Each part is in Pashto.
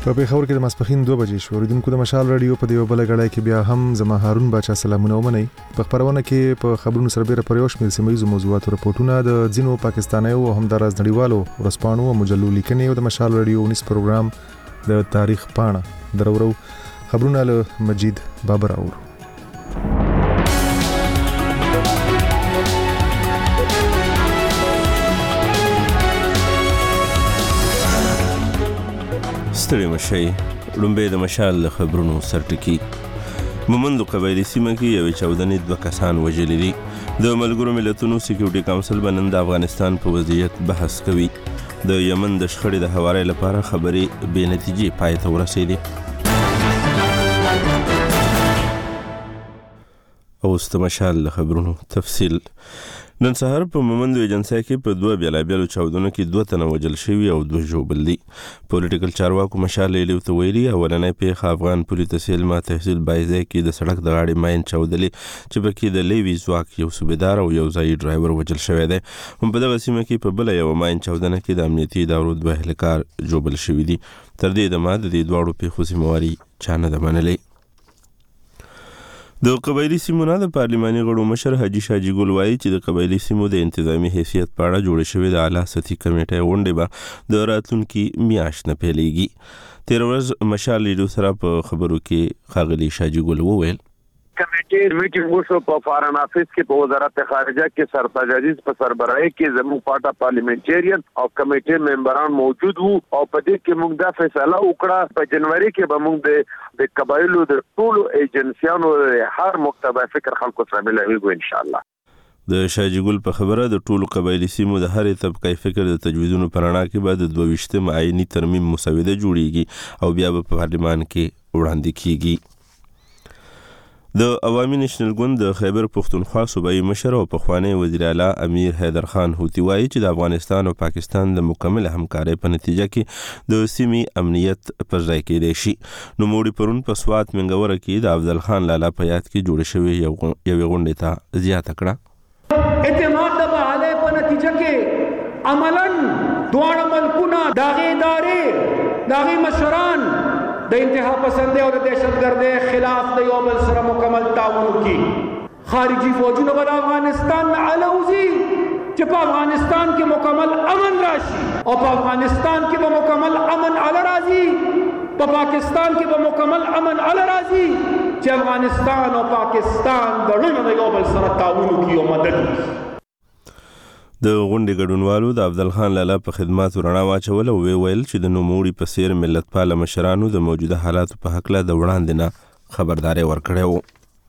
په پیښور کې د ماسپښین 2 بجې شو. اوریدونکو د مشال رادیو په دیو بل غړای کې بیا هم زما هارون باچا سلامونه ومني. په خبرونه کې په خبرونو سربېره پر یو شمېر سیمایي موضوعاتو راپورټونه د ځینو پاکستانیو او همداراز نړیوالو ورسپانو او مجلو لیکنې او د مشال رادیو 19 پروګرام د تاریخ پاڼه درورو خبرونه له مجید بابر اورو. ستړي مشئ. لومبې د مشال له خبرونو سرټکی. مومندو قبایلي سیمه کې یوې چاودنې 2 کسان وژلي دي. د ملګرو ملتونو سکیورټي کونسل به نن د افغانستان په وضعیت بحث کوي. د یمن د شخړې د هواري لپاره خبرې بې نتیجې پای ته ورسېدې. اوس د مشال له خبرونو تفصیل. نن سهار په مومندو ایجنسۍ کې په 2 بیلابیلو چاودنو کې 2 تنه وژل شوي او 2 ژوبل دي. پولیټیکل چارواکو مشال لیلیو ته ویلي اولنۍ پیښه افغان پولي تحصیل تحصیل بایزی کې د سړک د غاړې ماین چاودلې چې پکې د لیوي ځواک یو صوبیدار او یو ځایي ډرایور وژل شوی دی. هم په دغه سیمه کې په بله یوه ماین چاودنه کې د امنیتي ادارو 2 اهلکار ژوبل شوي دي. تر دې دمه د دې دواړو پیښو ذمهواري چا نه ده منلې. د قبایلي سیمو نه د پارلماني غړو مشر حاجي شاجي ګل وایي چې د قبایلي سیمو د انتظامی حیثیت په اړه جوړه شوې د اعلی سطحي کمیټې غونډې به د راتلونکي میاشت نه پیلېږي. تېره ورځ مشال لیډو سره په خبرو کې ښاغلي شاجي ګل وویل کمیټې میټینګ وشو په فارن افیس کې په وزارت خارجه کې سرتاج عزیز په سربراهي کې زموږ پارټا پارلیمنټریان او کمیټې ممبران موجود وو او په دې کې موږ دا فیصله وکړه په جنوري کې به موږ د قبایلو د ټولو ایجنسیانو هر مکتبه فکر خلکو سره ملويږو ان شاء الله. د شاجي ګل په خبره د ټولو قبایلي سیمو د هرې طبقه فکر د تجویزونو په رڼا کې به د 22 آئینی ترمیم مسوده جوړیږي او بیا به په پارلمان کې وړاندې کیږي. د عوامي نېشنل ګوند د خیبر پښتونخوا صوبایي مشر او پخوانی وزیر اعلی امیر حیدر خان هوتي وایي چې د افغانستان او پاکستان د مکمل همکارۍ په نتیجه کې د سیمې امنیت پر ځای کېدی شي. نوموړي پرون په سوات منګوره کې د افضل خان لالا په یاد کې جوړې شوې یوې غونډې ته زیاته کړه. اعتماد د بحالۍ په نتیجه کې عملاً دواړه ملکونه د هغې ادارې د هغې مشران د انتها پسندۍ او د دهشتګردۍ خلاف د یو بل سره مکمل تعاون وکړي. خارجي فوجونه به د افغانستان نه الوزي چې په افغانستان کې مکمل امن راشي او په افغانستان کې به مکمل امن اله راځي، په پاکستان کې به مکمل امن اله راځي چې افغانستان او پاکستان د ړنو د یو بل سره تعاون وکړي او مدد وکړي. د غونډې ګډونوالو د افضل خان لالا په خدماتو رڼا واچول او ویل چې د نوموړي په څېر ملتپاله مشرانو د موجوده حالاتو په هکله د وړاندې نه خبرداری ورکړی و.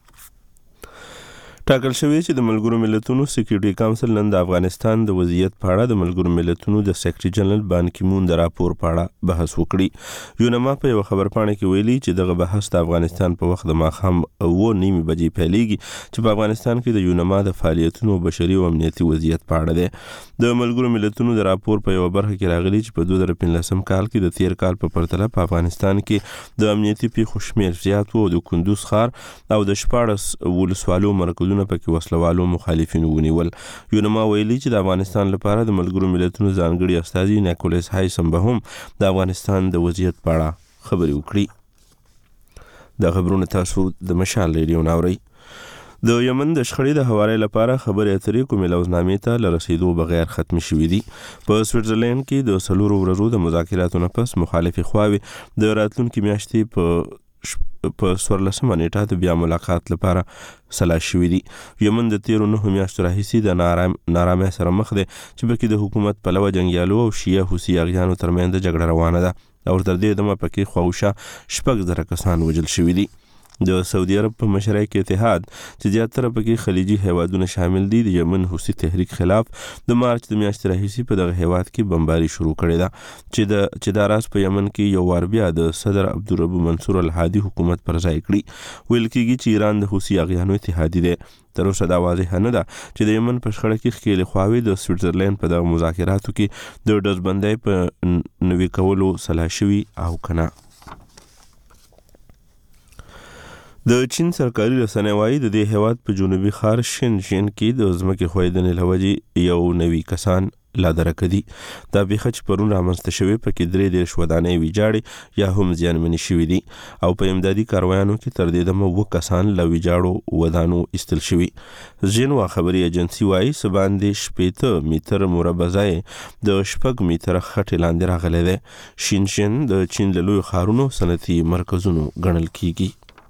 ټاکل شوی چې د ملګرو ملتونو سکیورټي کونسل نن د افغانستان د وضعیت په اړه د ملګرو ملتونو د سیکرټري جنرال بان کی مون د راپور په اړه بحث وکړي. یونما په یو خبرپاڼه کې ویلي چې دغه بحث د افغانستان په وخت د ماښام 9:30 بجې پیلېږي چې په افغانستان کې د یونما د فعالیتونو بشري او امنیتي وضعیت په اړه دی. د ملګرو ملتونو د راپور په یو برخه کې راغلي چې په 2015 کال کې د تیر کال په پرتله په افغانستان کې د امنیتي پیښو شمېر زیات و او د کندوز ښار او د 14 ولسوالو مرکزونه پکې وسلوالو مخالفینو ونیول. یونما ویلي چې د افغانستان لپاره د ملګرو ملتونو ځانګړي استازي نیکولاس هایسم به هم د افغانستان د وضعیت په اړه خبرې وکړي. دا خبرونه تاسو د مشال ریډیو اورئ. د یمن د شخړې د هواري لپاره خبرې اترې کومې لوزنامې ته له رسیدو بغیر ختم شوې دي. په سویټزرلینډ کې د 4 ورځو د مذاکراتو نه پس مخالفې خواوې د راتلونکي میاشتې په 14 نیټه د بیا ملاقات لپاره سلا شوې دي. یمن د تیرو 9 میاشتو راهیسې د نارامۍ سره مخ دی چې پکې د حکومت پلوه جنګیالو او شیعه حوثي اغیانو ترمنځ جګړه روانه ده او تر دې دمه پکې خواوشا 6,000 کسان وژل شوي دي. د سعودي عرب په مشرۍ کې اتحاد چې زیاتره پکې خلیجي هیوادونه شامل دي د یمن حوثي تحریک خلاف د مارچ د میاشتې راهیسې په دغه هیواد کې بمباري شروع کړې ده چې دا راز په یمن کې یو وار بیا د صدر عبدالرب منصور الهادي حکومت پر ځای کړي. ویل کېږي چې ایران د حوثي اغیانو اتحادي دی. تر اوسه دا واضح نه ده چې د یمن په شخړه کې ښکېلې خواوې د سویټزرلینډ په دغه مذاکراتو کې د ډزبندۍ په نوي کولو سلا شوي او که نه. د چین سرکاري رسنۍ وایي د دې هیواد په جنوبي ښار شینجین کې د ځمکې ښویدنې له وجې یو نوي کسان لا درکه دي. دا بیخه چې پرون رامنځته شوې پکې 3 ودانۍ ویجاړې یا هم زیانمنې شوي دي او په امدادي کاروایانو کې تر دې دمه 2 کسان له ویجاړو ودانو ایستل شوي. ژینوا خبري ایجنسی وایي چې باندې 70 متر مربع ځای د 6 متر خټې لاندې راغلی دی. شینشن د چین له لویو ښارونو صنعتي مرکزونو ګڼل کیږي.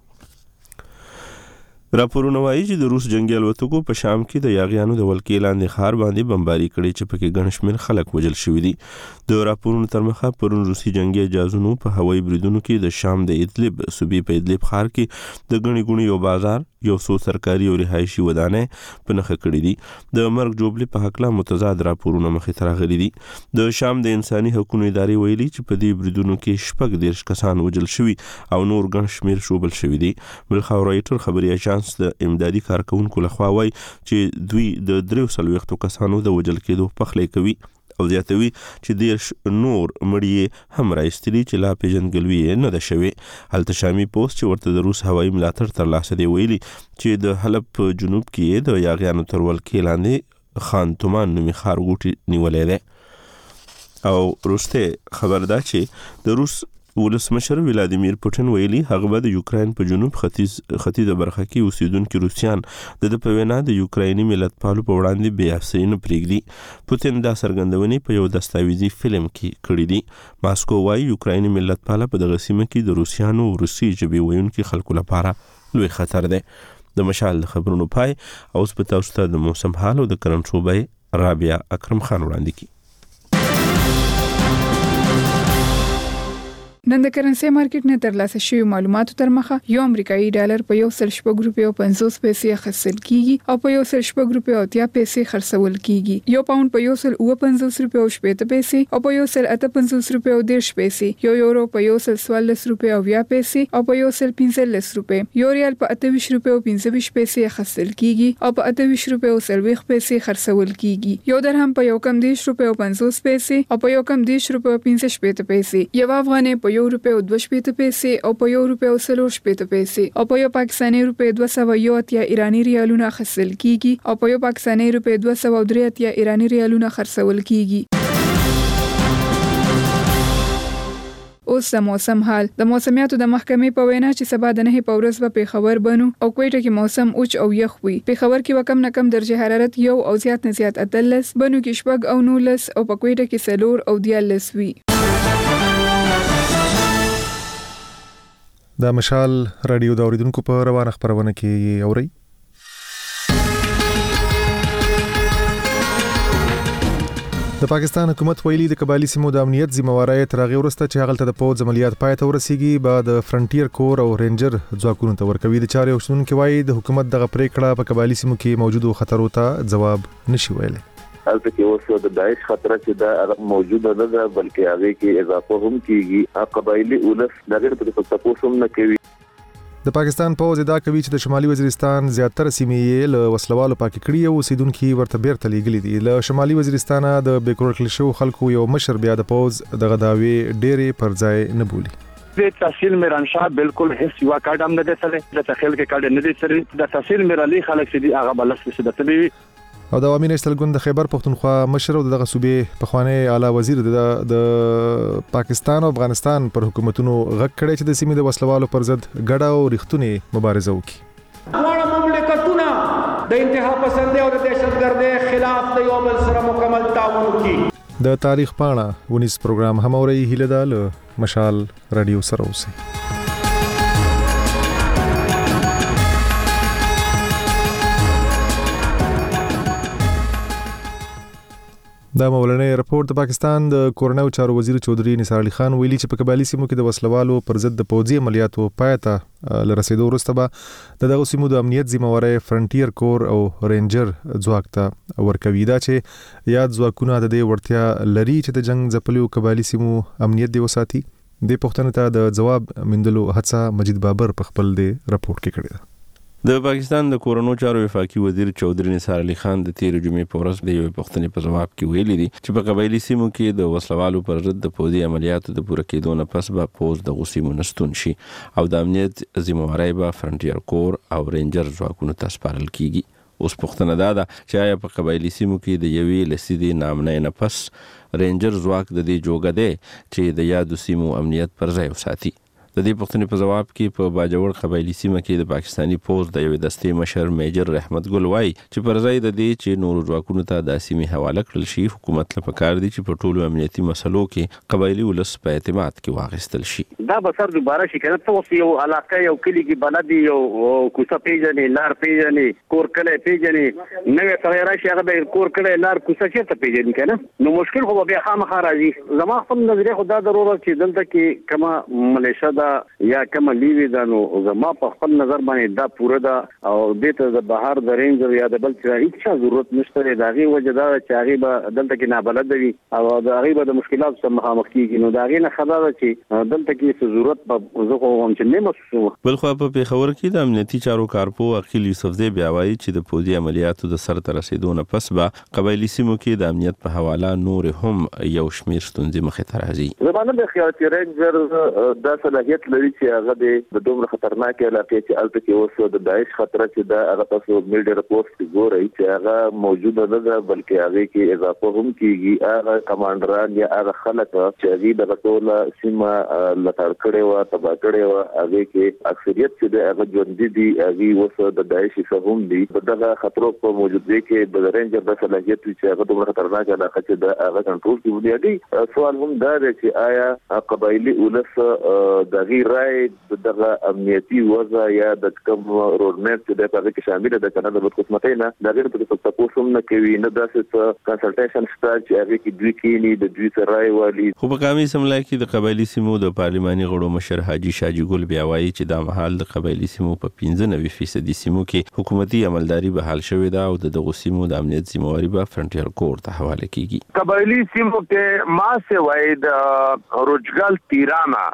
راپورونه وایي چې د روس جنگي الوتکو په شام کې د یاغیانو د ولکې لاندې ښار باندې بمباري کړې چې پکې ګڼ شمېر خلک وژل شوي دي. د راپورونو تر مخه پرون روسي جنگي جهازونو په هوایي بریدونو کې د شام د ادلب صوبې په ادلب ښار کې د ګڼې ګوڼې یو بازار، یو څو سرکاري او رهایشي ودانۍ په نښه کړي دي. د مرګ جوړې په هکله متضاد راپورونه مخې ته راغلي دي. د شام د انساني حقوقو ادارې ویلي چې په دې بریدونو کې 14 کسان وژل شوي او نور ګڼ شمېر شوبل شوي دي. بلخوا رایټر خبري اژانس د امدادي کارکونکو لخوا وایي چې دوی د 43 کسانو د وژل کېدو پخلی کوي او زیاتوي چې 10 نور مړي هم راایستلي چې لا پیژندګلوي نه ده شوې. هلته شامي پوسټ چې ورته د روس هوایي ملاتړ ترلاسه دی ویلي چې د حلب په جنوب کې د یاغیانو تر ولکې لاندې خان تومان نومي ښارګوټي نیولی دی. او وروسته خبر ده چې د روس ولسمشر ولادیمیر پوټین ویلي هغه به د یوکراین په جنوب ختیځه برخه کې اوسیدونکي روسیان د په وینا د یوکرایني ملتپالو په وړاندې بې حسۍ نه پرېږدي. پوټین دا څرګندونې په یو دستاویزي فلم کې کړي دي. ماسکو وایي یوکرایني ملتپاله په دغه سیمه کې د روسیانو روسي ژبې ویونکي خلکو لپاره لوی خطر دی. د مشال د خبرونو پای اوس په تاسو ته د موسم حال او د کرنټ شوبې رابعه اکرم خان وړاندې کړي. نن د کرنسي مارکیټ نه ترلاسه شوی معلوماتو تر مخه یو امریکایي ډالر په 1.50 پیسې اخیستل کیږي او په 1.50 پیسې خرڅول کیږي. یو پاوند په 1.50 پیسې او په 1.58 پیسې، یو یورو په 1.14 پیسې او په 1.15 روپۍ، یو ریال په 28.25 پیسې اخیستل کیږي او په 28.40 پیسې خرڅول کیږي. یو درهم په 1.50 پیسې او په 1.15 پیسې، یو افغانۍ په €1.02 پیسې او په €1.04 پیسې او په یو پاکستاني روپۍ 201 ایرانی ریالونه خرڅل کیږي او په یو پاکستاني روپۍ 203 ایرانی ریالونه خرڅول کیږي. اوس د موسم حال. د موسمیاتو د محکمې په وینا چې سبا د 9 په ورځ به پیښور بنو او کوټه کې موسم اوچ او یخ وي. پیښور کې وکم نه کم درجه حرارت 1 او زیات نه زیات 13، بنو کې 4 او 19 او په کوټه کې 4 او 14 وي. د مشال رادیو د اوریدونکو په روانه خبرونه کې اوري. د پاکستان حکومت ویلي د قبایلی سیمو د امنیت ذمہواری تر هغه وروسته چې هغه د پوز عملیات پای ته ورسیږي بعد فرنټیر کور او رینجر ځواکونو ته ورکوي. د چارې اوسنونکو وایي د حکومت دغه پریکړه په قبایلی سیمو کې موجودو خطرونو ته جواب نشي ویلي. البته کې اوس د داعش خطر چې دا موجوده نه ده بلکې هغه کې اضافه هم کیږي. قبایلی اولس دغه په تاسو هم نه کوي. د پاکستان پوز ادعا کوي چې د شمالي وزیرستان زیاتره سیمې له وسلوالو پاک کړي او اوسیدونکو ورته بیرته لیږلي دي. له شمالي وزیرستان د بیکورکل شو خلکو یو مشر بیا د پوز دغه داوی ډېرې پر ځای نه بولي. د تحصیل میرانشاه بالکل هیڅ یو کارت هم نه دی سره، د تخیل کې کارت نه دی سره. د تحصیل میرالي خلک چې دی هغه بلس څه د تبي او د عوامي نېشنل ګوند د خیبر پختونخوا مشر او دغه صوبې پخوانی اعلی وزیر د پاکستان او افغانستان پر حکومتونو غږ کړی چې د سیمې د وسلوالو پر ضد ګډه او ریښتونې مبارزه وکړي. دواړه مملکتونه د انتها پسندۍ او د دهشتګردۍ خلاف د یو بل سره مکمل تعاون وکړي. د تاریخ پاڼه ونیس پروګرام هم اوري. هیله ده له مشال رادیو سره اوسئ. دا مولنې رپورت د پاکستان د کورنیو چارو وزیر چودري نثار علي خان ویلي چې په قبایلی سیمو کې د وسلوالو پر ضد د پوځي عملیاتو پای ته لرسېدو وروسته به دغه سیمو د امنیت ذمہواری فرنټیر کور او رینجر ځواک ته ورکوي. دا چې یاد ځواکونه د دې وړتیا لري چې د جنگ ځپلو قبایلی سیمو امنیت دی وساتي. د پښتنو ته د جواب مندلو هڅه مجید بابر په خپل د رپورت کې کړې ده. د پاکستان د کورونو چارو وفاقي وزیر چودري نثار علي خان د 13 جمعې په ورځ د یو پښتني په جواب کې ویلي دي چې په قبایلی سیمو کې د وسلوالو پر ضد د پوځي عملیاتو د پوره کېدو نه پس به پوز د غوسیمو نستون شي او د امنیت ذمہواری به فرنټیر کور او رینجر ځواکونو ته سپارل کیږي. اوس پوښتنه ده چې آیا په قبایلی سیمو کې د یوې لسیدې نامنې نه پس رینجر ځواک د دې جوګه دی چې د یادو سیمو امنیت پر ځای وساتي. د دې پوښتنې په جواب کې په باجوړ قبایلی سیمه کې د پاکستاني پوز د یوې دستې مشر میجر رحمت ګل وایي چې پر ځای د دې چې نورو ځواکونو ته د سیمې حواله کړل شي، حکومت له پکار دی چې په ټولو امنیتي مسلو کې قبایلی ولس په اعتماد کې واخیستل شي. دا به سر دوباره شي کنه ته یو علاقه یو کلی کې بلدي یو کوڅه پیژنې، لار پیژنې، کور کلی پیژنې، نوې تغیر شي هغه د کور کلی لار کوڅه چیرته پیژنې کنه، نو مشکل خو به خامخا راځي. زما خپل نظریه خو دا ضرورت چې دلته کې کما ملیشیا دا یا کوم لیوی دا نو زما په خپل نظر باندې دا پوره دا او دته د بهر د رینجر یا د بل څه هیڅ ضرورت نشته. دا غي وجه دا چې هغه به دلته کې نابلد وي او دا هغه به د مشکلات سره مخامخ کیږي، نو دا غي نه خبره چې دلته کې څه ضرورت به زه خو هم چې نه محسوسوم. بل خو په پیښور کې د امنیتي چارو کارپو عقیل یوسفزی بیا وایي چې د پوځي عملیاتو د سر ته رسیدونه پس به قبایلی سیمو کې د امنیت په حواله نور هم یو شمیر ستونزې مخې ته راځي. زمانه د خیاطي رینجر د صلاحیت لري چې هغه د دومره خطرناک علاقې چې الته کې اوس د داعش خطر چې دا هغه تاسو میډیا رپورټ کې ګورئ چې هغه موجوده نه ده، بلکې هغه کې اضافه هم کیږي. هغه کمانډران یا هغه خلک چې هغه د ټول سیمه لټړ کړي او تبا کړي او هغه کې اکثریت چې د هغه ژوند دي هغه اوس د داعش څخه هم دي. دغه خطر په موجوده کې د رینجر د صلاحیت چې هغه دومره خطرناک علاقه چې د هغه کنټرول کې ونیږي. سوال هم دا دی چې آیا قبایلی ولس د غیر رائے دغه امنیتي وضع یا د کوم روډمپ چې د پاره کې شامل ده کنه د بدقسمتۍ نه د غیر په تاسو هم نه کوي، نه داسې کنسلټیشن شته چې هغه کې دوی کې نه د دوی سره والی. خو په قومي سملای کې د قبایلی سیمو د پارلماني غړو مشر حاجی شاجی ګل بیا وایي چې د محل د قبایلی سیمو په 95% سیمو کې حکومتي عملداري به حل شوې ده او د دغه سیمو د امنیت ذمہواری به فرنټیر کور ته حواله کیږي. قبایلی سیمو کې ما سه وای د روجګل تیرانا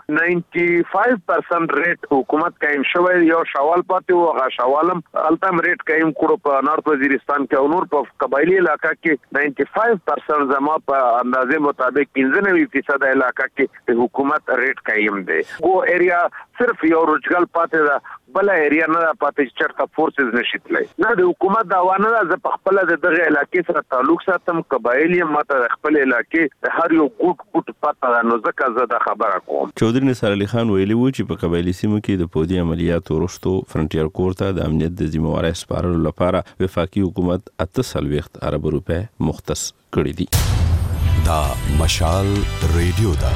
95% ریټ حکومت قائم شوی، یو شوال پاتې و هغه شوالم التم ریټ قائم کړو په نارت وزیرستان کې او نور په قبایلی علاقہ کې 95% زما په اندازې مطابق 95% علاقہ کې حکومت ریټ قائم دی. وہ ایریا صرف یو روجګل پاتې ده، بل ایریا نه پاتې چې چرته فورسز نشیتلای. نه د حکومت دا وانه ز په خپل د دغه علاقې سره تعلق ساتم، قبایلی ماته خپل علاقې هر یو ګوټ پاتې نو ځکه زه دا خبره کوم. چودري نصر علي خان ویلي و چې په قبایلی سیمو کې د پوځي عملیاتو وروسته فرنټیر کور ته د امنیت د ذمہواری سپارلو لپاره وفاقي حکومت 38 ارب روپے مختص کړی دي. دا مشال ریډیو دا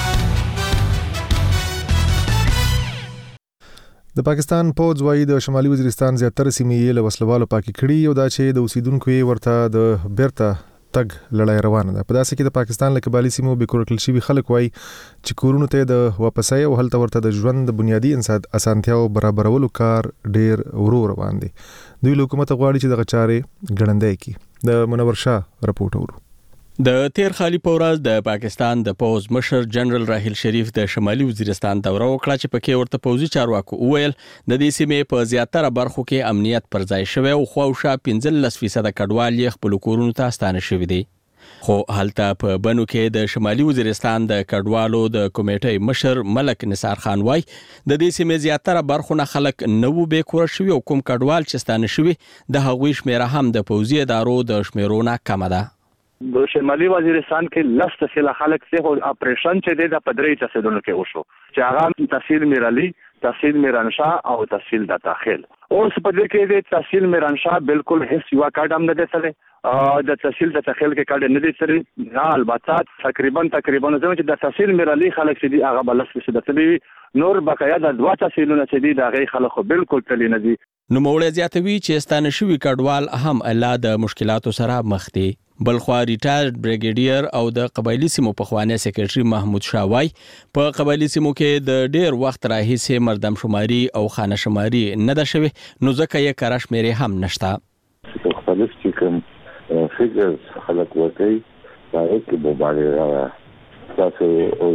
د پاکستان پوځ وايي د شمالي وزیرستان زیاتره سیمې له وسلوالو پاکي کړي او دا چې د اوسیدونکو ورته د بیرته تګ لړۍ روانه ده. په داسې کې د پاکستان له قبایلی سیمو بیکورکل شوي خلک وايي چې کورونو ته د واپسۍ او هلته ورته د ژوند د بنیادي اسانتیاو برابرولو کار ډیر ورو روان دي. دوی له حکومت غواړي چې دغه چارې ګړندۍ کړي. د منور شاه رپورټ اورو. د تیر خالي پورز د پاکستان د پوز مشر جنرال راحیل شریف د شمالي وزیرستان دوره وکړه چې پکې ورته پوزي چارواکو وویل د دې سیمې په زیاتره برخو کې امنیت پر ځای شوی او خواوشا 15% کډوال یې خپل کورونو ته ستانه شوی دي. خو هلته په بنو کې د شمالي وزیرستان د کډوالو د کمیټې مشر ملک نثار خان وای د دې سیمې زیاتره برخونه خلک نو به کور شوی او کوم کډوال چې ستانه شوی د هغوی شمیره هم د پوزي ادارو د شمیرونه کم ده. د شمالي وزیرستان کې لست سیل خلک څه اپریشن چې د پدری تصدیونو کې وشو چې هغه تحصیل میرالی، تحصیل میرانشاه او تحصیل د داخل. اوس په دې کې د تحصیل میرانشاه بالکل هیڅ یو کارت هم نه دی سره، د تحصیل د داخل کې کارت نه دی سره. نه البته تقریبا زموږ چې د تحصیل میرالی خلک چې دی هغه بلس څه د تلی نور بقایا د دوا تحصیلونه چې دی د غي خلکو بالکل تلی نه دي. نو موړ زیاتوي چې ستانه شوی کډوال هم الله د مشکلاتو سره مخ دي. بلخوا ریټایرډ بریګیډیر او د قبایلی سیمو پخوانی سیکریټري محمود شاوای په قبایلی سیمو کې د ډیر وخت راهیسې مردم شماري او خانه شماري نه ده شوی، نو ځکه یې کار شمیرې هم نشته. مختلف چې کوم فیګرز خلک ورکوي هغه کې به باندې تاسو او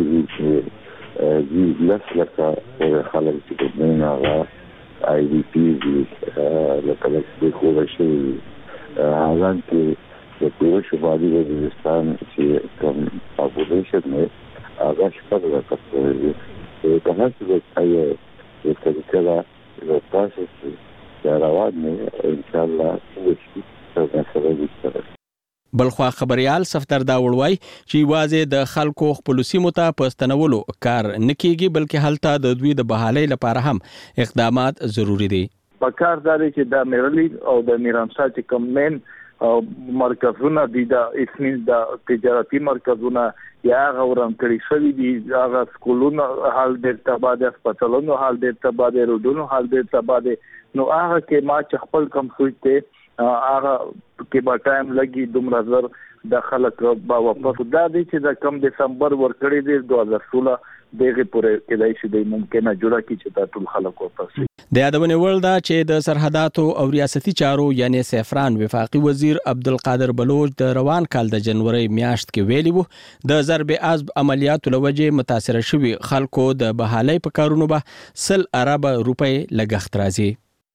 دې لس لکه خلک چې کوم هغه آی ډي پی لکه د خوښي هغه کې د پوره شمالي وزیرستان چې کوم پاپولیشن دی هغه شپږ لکه دی. په هغه کې د طریقه د پروسس روان دي ان شاء الله وشي څنګه سره بلخوا خبريال صفدر دا وړوي چې واځي د خلکو خپل سیمو ته پستنولو کار نکېږي بلکې هلته د دوی د بحالۍ لپاره هم اقدامات ضروری دي. پکار دا چې د میرلی او د میرانشاه چې کومن مرکزونه دي د اسمین د تجارتي مرکزونه یا غوړم کړی شوی دي هغه سکولونو حال د تبادله هسپتالونو حال د تبادله رودونو حال د تبادله نو هغه کې ما چې خپل کم سوچته هغه کې به ټایم لګي دومره زر د خلک به واپس دا دي چې د کم دسمبر ورکړی دی 2016 دغه پورې کېدای شي د ممکنه جوړه کی چې د ټول خلک واپس د یادونه ول دا چې د سرحداتو او ریاستي چارو یعنی سفران وفاقي وزیر عبدالقادر بلوچ د روان کال د جنوري میاشت کې ویلي وو د ضرب عصب عملیاتو لوجه متاثر شوی خلکو د بحالۍ په کارونو به 100 ارب روپۍ لګښت راځي.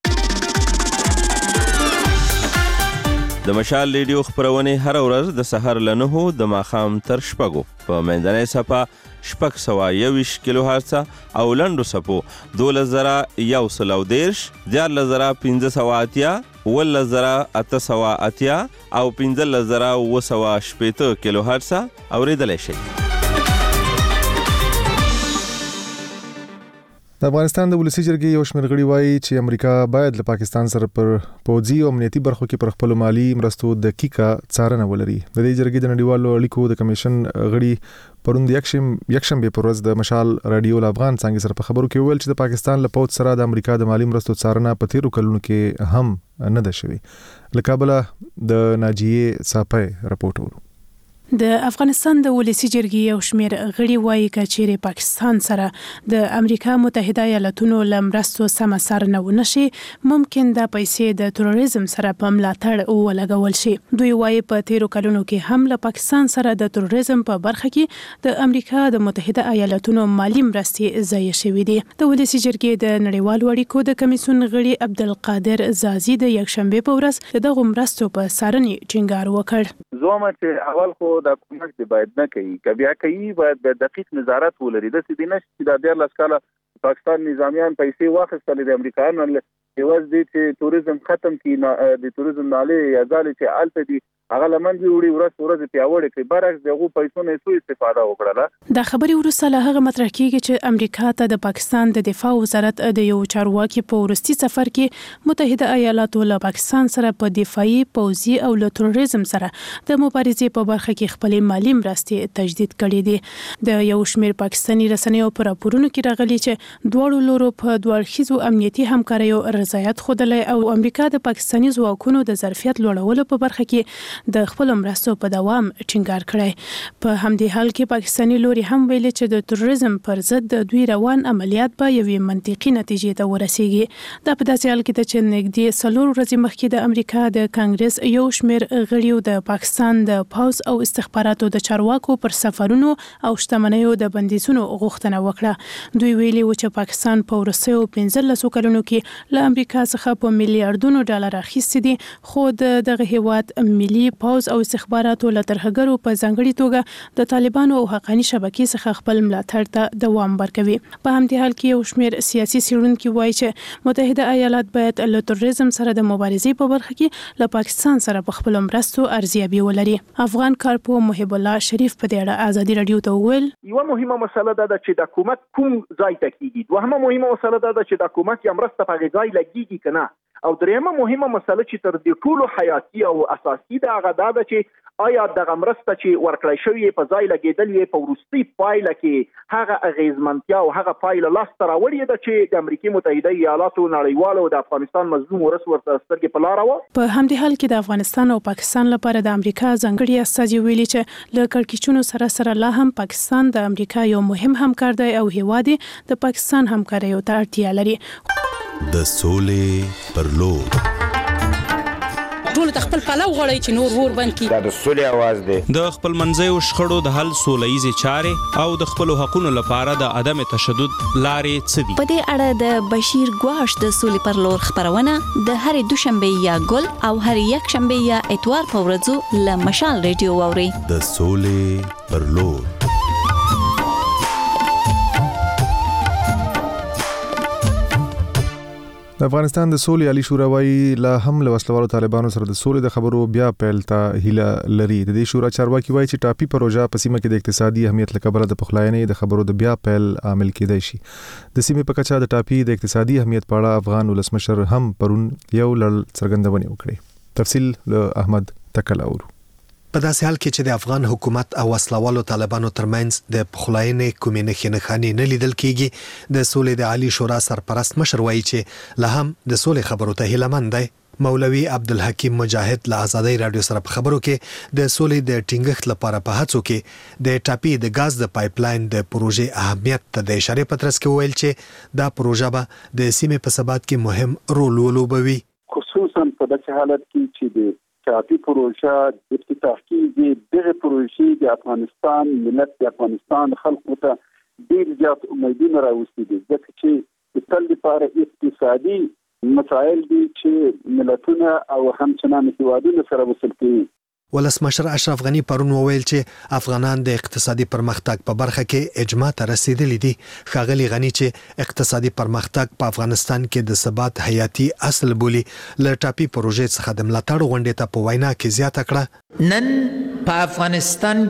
د مشال ریډیو خبرونه هر ورځ د سحر له 9 د ماخام تر شپږو په منځنۍ صفه 621 کیلو هرتز او لنډو صفو 2113 14580 11880 او 15980 کیلو هرتز اوریدلای شي. د افغانستان د ولسی جرګې یو شمېر غړي وایي چې امریکا باید له پاکستان سره پر پوځي او امنیتي برخو کې پر خپل مالی مرستو دقیقه څارنه ولري. د دې جرګې د نړیوالو اړیکو د کمیشن غړي پروند یکشنبه پر ورځ د مشال رادیو افغان څنګه سره په خبرو کې ویل چې د پاکستان له پوځ سره د امریکا د مالی مرستو څارنه په تیرو کلونو کې هم نه ده شوې. له کابل د ناجیه صاحب راپورټ ورو. د افغانستان د ولسی جرګې یو شمېر غړي وایي چې پاکستان سره د امریکا متحده ایالاتونو لمرستو سم څارنه ونشي ممکن د پیسې د تروریزم سره په ملاتړ ولګول شي. دوی وایي په تیرو کلونو کې هم له پاکستان سره د تروریزم په برخه کې د امریکا د متحده ایالاتونو مالی مرستې ضایع شوې دي. د ولسی جرګې د نړیوالو اړیکو د کمیسیون غړي عبدالقادر زازی د یکشنبه په ورځ دغه مرستو په څارنې ټینګار وکړ. زومه چې اول خو د حکومت دی باید نه کوي کبیا کوي باید د دقیق نظارت ولري د سې دینه چې د 14 کاله پاکستان نظامیان پیسې واخیستل د امریکایانو یواز دي چې توریزم ختم کړي د توریزم نالي یا ځل چې الته دي هغه لمن دی وړي ورځ پیاوړې کوي برعکس دغه پیسو نه سوء استفاده وکړه. د خبري وروسته له هغه مطرح کیږي چې امریکا ته د پاکستان د دفاع وزارت د یو چارواکي په ورستي سفر کې متحده ایالاتو له پاکستان سره په دفاعي پوځي او له تروریزم سره د مبارزې په برخه کې خپل مالی مرستې تجدید کړې دي. د یو شمېر پاکستاني رسنیو په راپورونو کې راغلي چې دوه لورو په دوړخیزو امنیتي همکاریو رضایت خوده او امریکا د پاکستاني ځواکونو د ظرفیت لوړولو په برخه کې د خپل مرستو په دوام ټینګار کړی. په همدې حال کې پاکستاني لوري هم ویل چې د تروریزم پر ضد د دوی روان عملیات به یوې منطقي نتیجې ته ورسیږي. دا په داسې حال کې ده چې نږدې 4 ورځې مخکې د امریکا د کانګرس یو شمېر غړیو د پاکستان د پوځ او استخباراتو د چارواکو پر سفرونو او شتمنیو د بندیزونو غوښتنه وکړه. دوی ویلي و چې پاکستان په ورسېو 15 کلونو کې له امریکا څخه په میلیارډونو ډالر اخیستي دي خو دغه هیواد ملي پوځ او استخباراتو له ترهګرو په ځانګړي توګه د طالبانو او حقاني شبکې څخه خپل ملاتړ ته دوام ورکوي. په همدې حال کې یو شمېر سیاسي څېړونکي وایي چې متحده ایالات باید له تروریزم سره د مبارزې په برخه کې له پاکستان سره په خپل مرستو ارزیابي ولري. افغان کارپو محب الله شریف په دې اړه ازادي رادیو ته وویل یو مهمه مسله ده چې د حکومت کوم ځای ته کیږي. دوهمه مهمه مسله ده چې د حکومت یا مرسته په ځای لګیږي کنه او دریمه مهمه مسله چې تر دې ټولو حیاتي او اساسي ده هغه ده چې آیا د مرسته چې ورکړی شوی په ځای لګیدل یې په وروستي پایله کې هغه اغیزمنتیا او هغه پایله لاسته راوړې ده چې د امریکا متحده ایالاتو نړیوالو د افغانستان مظلوم ورس ورته سترګې په لار و. په همدې حال کې د افغانستان او پاکستان لپاره د امریکا ځانګړي استازي ویلي چې له کړکېچونو سره لا هم پاکستان د امریکا یو مهم همکار دی او هیواد د پاکستان همکاریو ته اړتیا لري. د سولې پر لور ټول خپل پلو غړی چې نور ور بند کی دا د سولې आवाज دی. د خپل منځي شخړو د حل سولېزي چارې او د خپل حقوقو لپاره د عدم تشدد لارې څدي. په دې اړه د بشیر ګواش د سولې پر لور خبرونه د هر دوشنبه یا ګل او هر یک شنبه یا اتوار په ورځو له مشال ریډیو ووري. د سولې پر لور د افغانستان د سولې عالی شورا وايي لا هم له وسلوالو طالبانو سره د سولې د خبرو بیا پیل ته هیله لري. د دې شورا چارواکي وايي چې ټاپي پروژه په سیمه کې د اقتصادي اهمیت له کبله د پخلاینې د خبرو د بیا پیل عامل کېدای شي. د سیمې په کچه د ټاپي د اقتصادي اهمیت په اړه افغان ولسمشر هم پرون یو لړ څرګندونې وکړې. تفصیل له احمد تکلاورو. په داسې حال کې چې د افغان حکومت او وسلوالو طالبانو ترمنځ د پخلاینې کومې نښې نه لیدل کېږي، د سولې د عالی شورا سرپرست مشر وایي چې لا هم د سولې خبرو ته هیلهمند دی. مولوي عبدالحکیم مجاهد له آزادۍ رادیو سره په خبرو کې د سولې د ټینګښت لپاره په هڅو کې د ټاپي د غاز د پایپلاین د پروژې اهمیت ته د اشارې په ترڅ کې ویل چې دا پروژه به د سیمې په ثبات کې مهم رول ولوبوي، خصوصا په داسې حالت کې چې د ټاپي پروژه د افتتاح کېږي. دغه پروژې د افغانستان ملت د افغانستان خلکو ته ډېر زیات امیدونه راوستي دي، ځکه چې د تل لپاره اقتصادي مسایل دي چې ملتونه او همچنان هیوادونه سره وصل کوي. ولسمشر اشرف غنی پرون وویل چې افغانان د اقتصادي پرمختګ په برخه کې اجماع ته رسیدلي دي. ښاغلي غنی چې اقتصادي پرمختګ په افغانستان کې د ثبات حیاتي اصل بولي، له ټاپي پروژې څخه د ملاتړ غونډې ته په وینا کې زیاته کړه. نن په افغانستان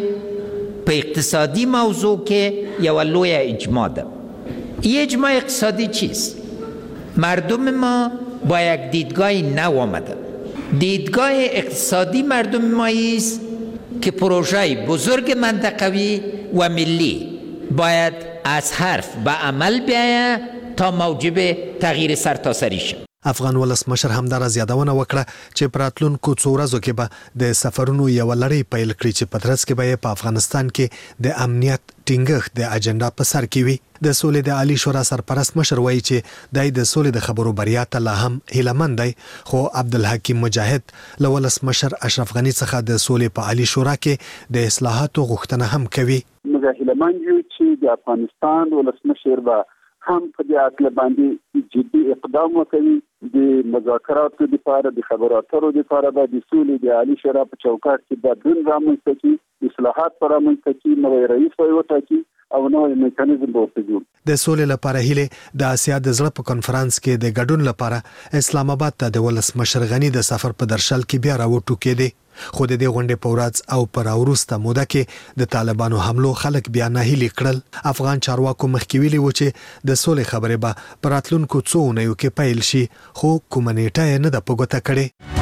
کې په اقتصادي موضوع کې یو لوی اجماع ده. این اجماع اقتصادی چیست؟ مردم ما با یک دیدگاه نو آمده. دیدگاه اقتصادی مردم ما است که پروژه بزرگ منطقوی و ملی باید از حرف به عمل بیاید تا موجب تغییر سرتاسری شد. افغان ولسمشر همدارس یادونه وکړه چې په راتلونکو څو ورځو کې به د سفرونو یو لړۍ پیل کړي چې په ترڅ کې به په افغانستان کې د امنیت ټینګښت د اجنډا په سر کې وي. د سولې د عالی شورا سرپرست مشر وایي چې د سولې د خبرو بریا ته لا هم هیلهمند دی، خو عبدالحکیم مجاهد له ولسمشر اشرف غنی څخه د سولې په عالی شورا کې د اصلاحاتو غوښتنه هم کوي. موږ هیلهمند یو چې د افغانستان ولسمشر به هم په دې اړه باندې جدي اقدام وکړي. د مذاکراتو لپاره د خبرو اترو لپاره به د سولې د عالی شورا په چوکاټ کې بدلون رامنځته کړي، اصلاحات رامنځته کړي، نوی رئیس وټاکي او نوی میکانیزم ورته جوړ. د سولې لپاره هیله د آسیا د زړه په کنفرانس کې د ګډون لپاره اسلام آباد ته د ولسمشر غنی د سفر په درشل کې بیا راوټوکېدی، خو د دې غونډې په ورځ او پر وروسته موده کې د طالبانو حملو خلک بیا ناهیلي کړل. افغان چارواکو مخکې ویلي و چې د سولې خبرې به په راتلونکو څو اونیو کې پیل شي، خو کومه نیټه یې نه ده په ګوته کړې.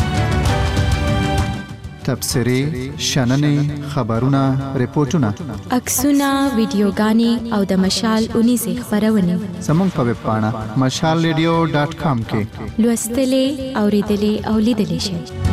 تبصرې، شننې، خبرونه، ریپورتونه، عکسونه، ویډیوګانې او د مشال 19 خبرونه زموږ په ویب پاڼه mashalradio.com کې لوستلې، اوریدلې او لیدلې شئ.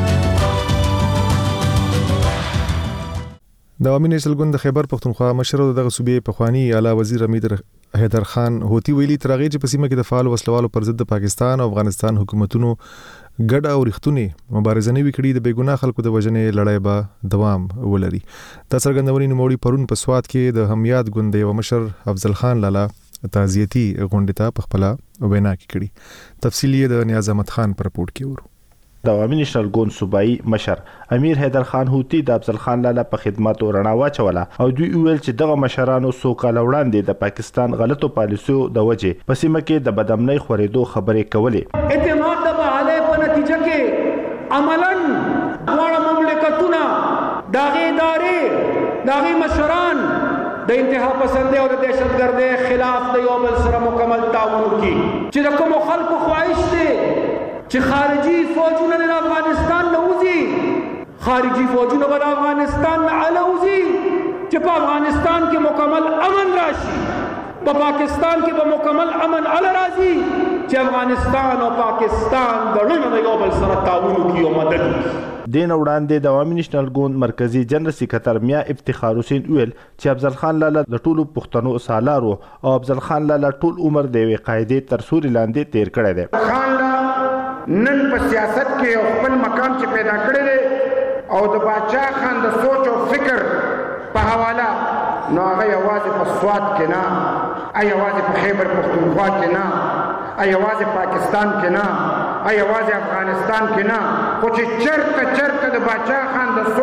د عوامي نېشنل ګوند د خیبر پښتونخوا مشر دغه صوبې پخوانی اعلی وزیر امیر حیدر خان هوتی ویلي ترغه چې په سیمه کې د فعال وسلوالو پر ضد د پاکستان او افغانستان حکومتونو ګډ او رښتونی مبارزه نه وکړي، د بیګناه خلکو د وژنې لړۍ به دوام ولري. دا څرګندونې نوموړي پرون په سوات کې د همیات ګوند یو مشر افضل خان لالا تعزیتي غونډه ته په خپل وینا کې کړي. تفصیل یې د نیاز احمد خان پر رپورت کې ورو. د عوامي نېشنل ګوند صوبایي مشر امیر حیدر خان هوتی د افضل خان لالا په خدماتو رڼا واچوله او دوی ویل چې دغه مشرانو څو کاله وړاندې د پاکستان غلطو پالیسیو د وجې په سیمه کې د بدامنۍ خورېدو خبرې کولې. اعتماد د بحاله په نتیجه کې عملاً دواړه مملکتونه داغه ادارې داغه مشران د انتها پسندۍ او د دهشتګردۍ خلاف د یو بل سره مکمل تعاون وکړي چې د کوم خلکو خواهش دی چې خارجي فوجونه د افغانستان نه وځي، خارجي فوجونه د افغانستان نه الوزي، چې په افغانستان کې مکمل امن راشي، په پاکستان کې به مکمل امن ال راځي، چې افغانستان او پاکستان د یو بل سره تعاون کوي او مدد کوي. دین وړاندې د عوامي نېشنل ګوند مرکزی جنرال سکرټر میا افتخار حسین ویل چې افضل خان لالا د ټولو پښتنو سالارو او افضل خان لالا ټول عمر د وی قاعده تر سوري لاندې تیر کړی دی. خان نن په سیاست کې خپل مقام چې پیدا کړی دی او د بادشاہ خان د سوچ او فکر په حواله نو هغه یوازې په سوات کې نه، یوازې په خیبر پښتونخوا کې نه، یوازې پاکستان کې نه، یوازې افغانستان کې نه، خو چې چرته د بادشاہ خان د سوچ او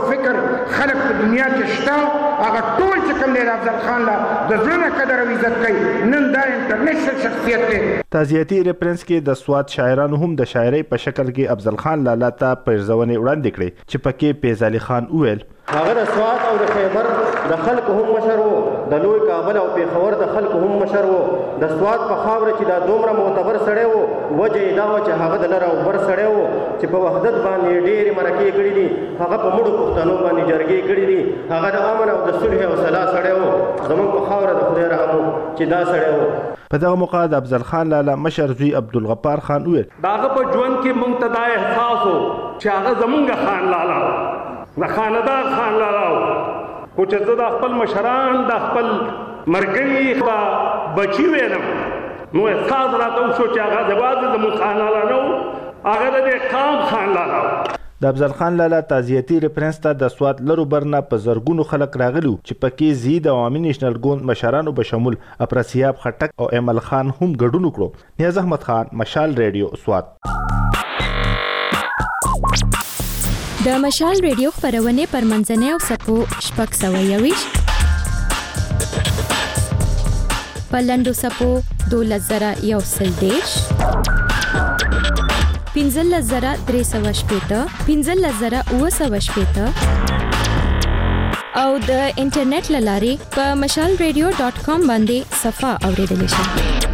فکر خلک په دنیا کې شته هغه ټول چې کوم دی افضل خان لا د زړه قدر او عزت کوي نن دا انټرنیشنل شخصیت دی. تعزیتي ریفرنس کې د سواد شاعرانو هم د شاعرۍ په شکل کې افضل خان لالا ته پیرزونې وړاندې کړې چې پکې فیض علي خان وویل هغه د سواد او د خیبر د خلکو هم مشر وو، د لوی کابل او پیښور د خلکو هم مشر وو. د سواد په خاوره چې دا دومره معتبر سړی وو وجه یې دا وه چې هغه د لر او بر سړی وو چې په وحدت باندې ډېرې مرکې کړي دي، هغه په مړو پښتنو باندې جرګې کړي دي، هغه د امن او د صلح او صلاح سړی وو. زموږ په خاوره د خدای رحم وو چې دا سړی وو. په دغه موقع د افضل خان لالا مشر زوی عبدالغفار خان وویل د هغه په ژوند کې موږ ته دا احساس و چې هغه زمونږ خان لالا د خاندار خان لالا و، خو چې زه د خپل مشران د خپل مرګري بچي وینم نو احساس راته وشو چې هغه یوازې زموږ خان لالا نه و، هغه د دې قام خان لالا و. د افضل خان لالا تعزیتي ریفرنس ته د سواد لرو برنه په زرګونو خلک راغلي چې پکې زید عوامي نېشنل ګوند مشرانو به شمول افراسیاب خټک او ایمل خان هم ګډون وکړو. نیاز احمد خان، مشال ریډیو، سواد. د مشال ریډیو خبرونه پر منځنۍ او سپو شپږ 121 په لنډو سپو 12110 15315 15915 او د انټرنیټ لارې په mashalradio.com باندې صفه اوریدلی شئ.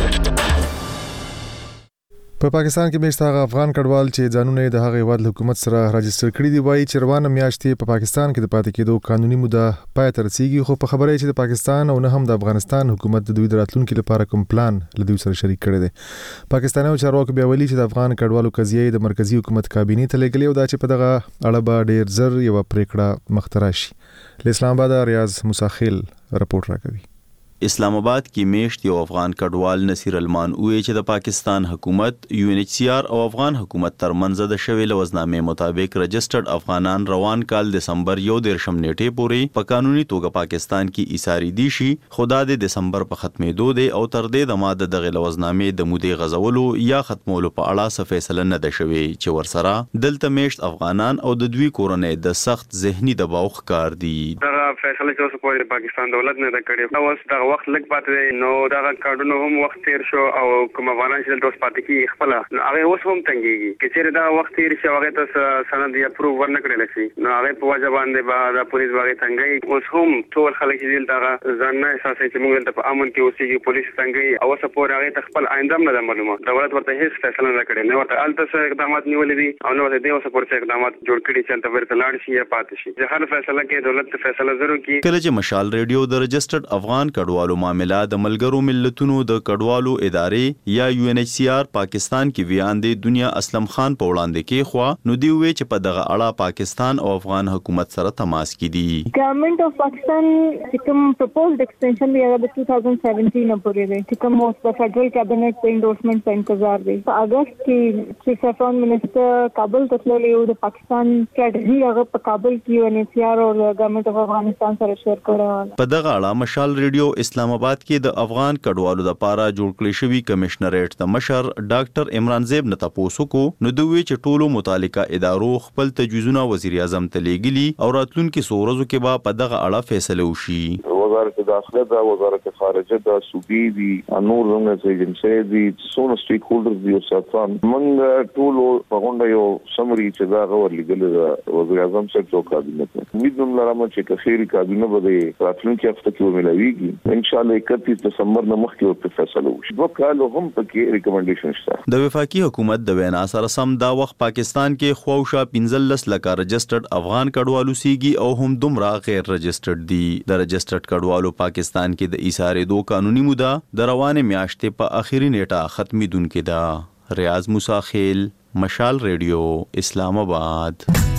په پاکستان کې مېشته افغان کډوال چې ځانونه د هغه هیواد حکومت سره راجستر کړي دي وایي چې روانه میاشتې په پاکستان کې د پاتې کېدو قانوني موده پای ته رسیږي، خو په خبره چې د پاکستان او نه هم د افغانستان حکومت د دوی د راتلونکو لپاره کوم پلان له دوی سره شریک کړي دي. پاکستاني چارواکو بیا ویلي چې د افغان کډوالو قضیه د مرکزی حکومت کابینې ته لګلې او دا چې په دغه اړه به ډېر زر یو پریکړه مخته راشي. اسلام آباد ریاض مساخیل رپورټ راکوي. اسلام آباد کې میشت یو افغان کډوال نصیر المان وی چې د پاکستان حکومت UNHCR او افغان حکومت ترمنځ د شوی لوزنامې مطابق رجسټرډ افغانان روان کال دسمبر 1 نیټې پورې په قانوني توګه پاکستان کې ایساری دي شي، خدا د دسمبر په ختمېدو دی او تر دې د ماده دغه لوزنامې د مودې غزولو یا ختمولو په اړه څه فیصله نه ده شوې چې ورسره دلته میشت افغانان او د دوی کورنۍ د سخت ذهني دباو ښکار دي. دا فیصله چې اوس په پاکستان دولت نه ده کړې، نو اوس دا وخت لږ پاتې دی، نو دا کارډونو هم وخت تیر شو او کوم افغانان چې دلته اوس پاتې کېږي خپله هغه اوس هم تنګېږي که چېرې دا وخت تیر شي هغې ته سند یا پروف ورنه کړلی شي نو هغې په وجه باندې به دا پولیس به هغې تنګوي. اوس هم ټول خلک چې دلته هغه ځان نه احساسوي چې موږ دلته په امن کې اوسېږي، پولیس تنګوي او اوسه پورې هغې ته خپل آینده هم نه ده معلومه. دولت ورته هېڅ فیصله نه ده کړې، نه ورته هلته څه اقدامات نیولي دي او نه ورته دې اوسه پورې څه اقدامات جوړ کړي چې هلته بیرته لاړ شي یا پاتې شي. چې هر فیصله کې دولت ته فیصله ضرور کړي. کله چې مشال ریډیو د رجسټرډ افغان کډوالو معامله د ملګرو ملتونو د کډوالو ادارې یا UNHCR پاکستان کې ویان دی دنیا اسلم خان په وړاندې کې خو نو دی وی چې په دغه اړه پاکستان او افغان حکومت سره تماس کې دي. ګورنمنت اف پاکستان کوم پروپوزډ ایکسټینشن دی هغه د 2017 پورې دی چې کوم اوس د فدرل کابینټ په انډورسمنت په انتظار دی. په اگست کې چیف افغان منسٹر کابل ته تللی او د پاکستان سټریټجی هغه په کابل کې UNHCR او ګورنمنت اف افغانستان سره شیر کړی. په دغه اړه مشال ریډیو اسلام آباد کې د افغان کډوالو د پاره جوړ کړی شوی کمشنریټ د مشر ډاکټر عمران زیب نه تاسو کو نو دوی چې ټولو متعلقه ادارو خپل تجویزونه وزیر اعظم ته لیږلي او راتلونکو سورزو کې به په دغه اړه فیصله وشي. وزارت داخله دا، وزارت خارجه دا، صوبې دي، نور زموږ ایجنسۍ دي، څونه سټیک هولډرز دي او ساتان موږ ټول په غونډه یو سمري چې دا غوړ لیدل دا وزیر اعظم صاحب څو کابینه امید لرم چې کثیر کابینه به راتلونکي هفته کې وملويږي ان شاء الله 31 دسمبر نه مخکې په فیصله وشي. دوه کالو هم پکې ریکمنډیشن شته. د وفاقي حکومت د وینا سره سم دا وخت پاکستان کې خواوشا 15 لک رجسټرډ افغان کډوالو سیږي او هم دومره غیر رجسټرډ دي. د رجسټرډ کډوالو پاکستان کې د ایسارې دو قانوني موده د روانه میاشتې په اخیری نیټه ختمېدونکې ده. ریاض مساخیل، مشال ریډیو، اسلام آباد.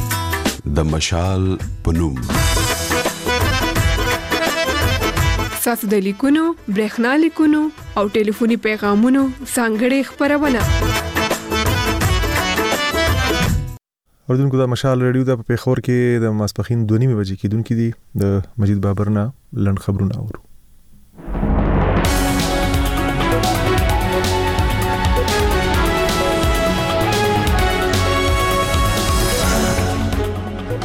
د مشال پنوم ساسو د لیکونو، برېښنا لیکونو او ټلیفوني پیغامونو ځانګړې خبرونه. اوردونکو د مشال ریډیو د پیښور کې د ماسپخین 2:30 بجې کېدونکې دي. د مجید بابرنا لنډ خبرونه اورو. د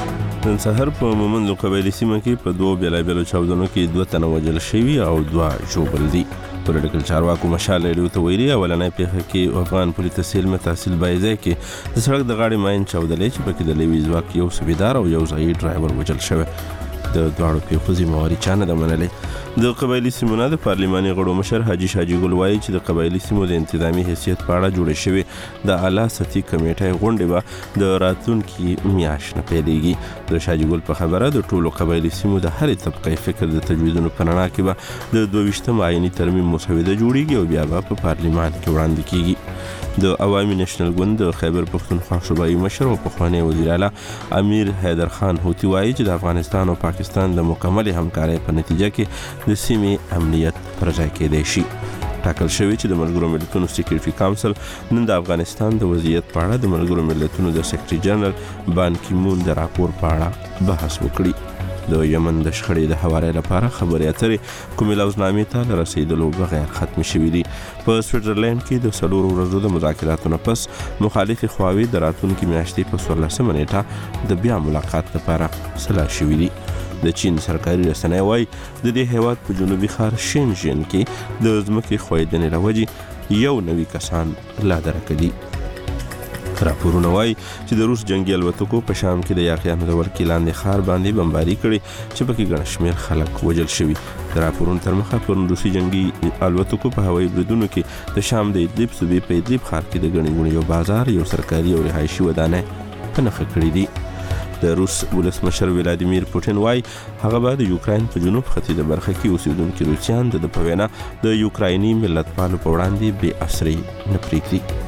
نن سهار په مومندو قبایلي سیمه کې په 2 بیلابیلو چاودنو کې 2 تنه وژل شوي او 2 ژوبل دي. پولیټیکل چارواکو مشال ریډیو ته ویلي اولنۍ پیښه کې افغان پولیس تحصیل تحصیل بایزه کې د سړک د غاړې ماین چاودلې چې پکې د لوی ځواک یو صوبیدار او یو ځایي ډرایور وژل شوی. د دواړو پیښو ذمہواري چا نه ده منلې. د قبایلي سیمو نه د پارلماني غړو مشر حاجي شاجي ګل وایي چې د قبایلي سیمو د انتظامی حیثیت په اړه جوړې شوې د اعلی سطحي کمیټې غونډې به د راتلونکي میاشت نه پیلېږي. د شاجي ګل په خبره د ټولو قبایلي سیمو د هرې طبقې فکر د تجویزونو په رڼا کې به د 22 آئینی ترمیم مسوده جوړیږي او بیا به په پارلمان کې وړاندې کیږي. د عوامي نېشنل ګوند د خیبر پښتونخوا صوبایي مشر او پخوانی وزیر اعلی امیر حیدر خان هوتی وایي چې د افغانستان او پاکستان د مکمل همکارۍ په نتیجه کې د سیمې امنیت پر ځای کېدای شي. ټاکل شوی چې د ملګرو ملتونو سیکریټري کونسل نن د افغانستان د وضعیت په اړه د ملګرو ملتونو د سیکریټري جنرال بان کی مون د راپور په اړه بحث وکړي. د یمن د شخړې د هواري لپاره خبرې اترې کومې لوزنامې ته رسیدلو بغیر ختم شوې دي. په سویټزرلند کې د 4 ورځو د مذاکراتو نه پس مخالفې خواوې د راتلونکي میاشتې په 14 نیټه د بیا ملاقات لپاره سلا شوې دي. د چین سرکاري رسنۍ وایي د دې هیواد په جنوبي ښار شینجین کې د ځمکې ښویدنې راوجې 1 کسان لا درکه دي. راپورونه وایي چې د روس جنگي الوتکو په شام کې د یاقیانو د ورکې لاندې ښار باندې بمباري کړي چې پکې ګڼ شمېر خلک وژل شوي. د راپورونو تر مخه پرون روسي جنگي الوتکو په هوایي بریدونو کې د شام د ادلب صوبې په ادلب ښار کې د ګڼې ګوڼې یو بازار یو سرکاري او رهایشي ودانۍ په نښه کړي دي. د روس ولسمشر ولادیمیر پوټین وایي هغه به د یوکراین په جنوب ختیځه برخه کې اوسیدونکي روسیان د په وینا د یوکرایني ملتپالو په وړاندې بې اثري نه پرېږدي.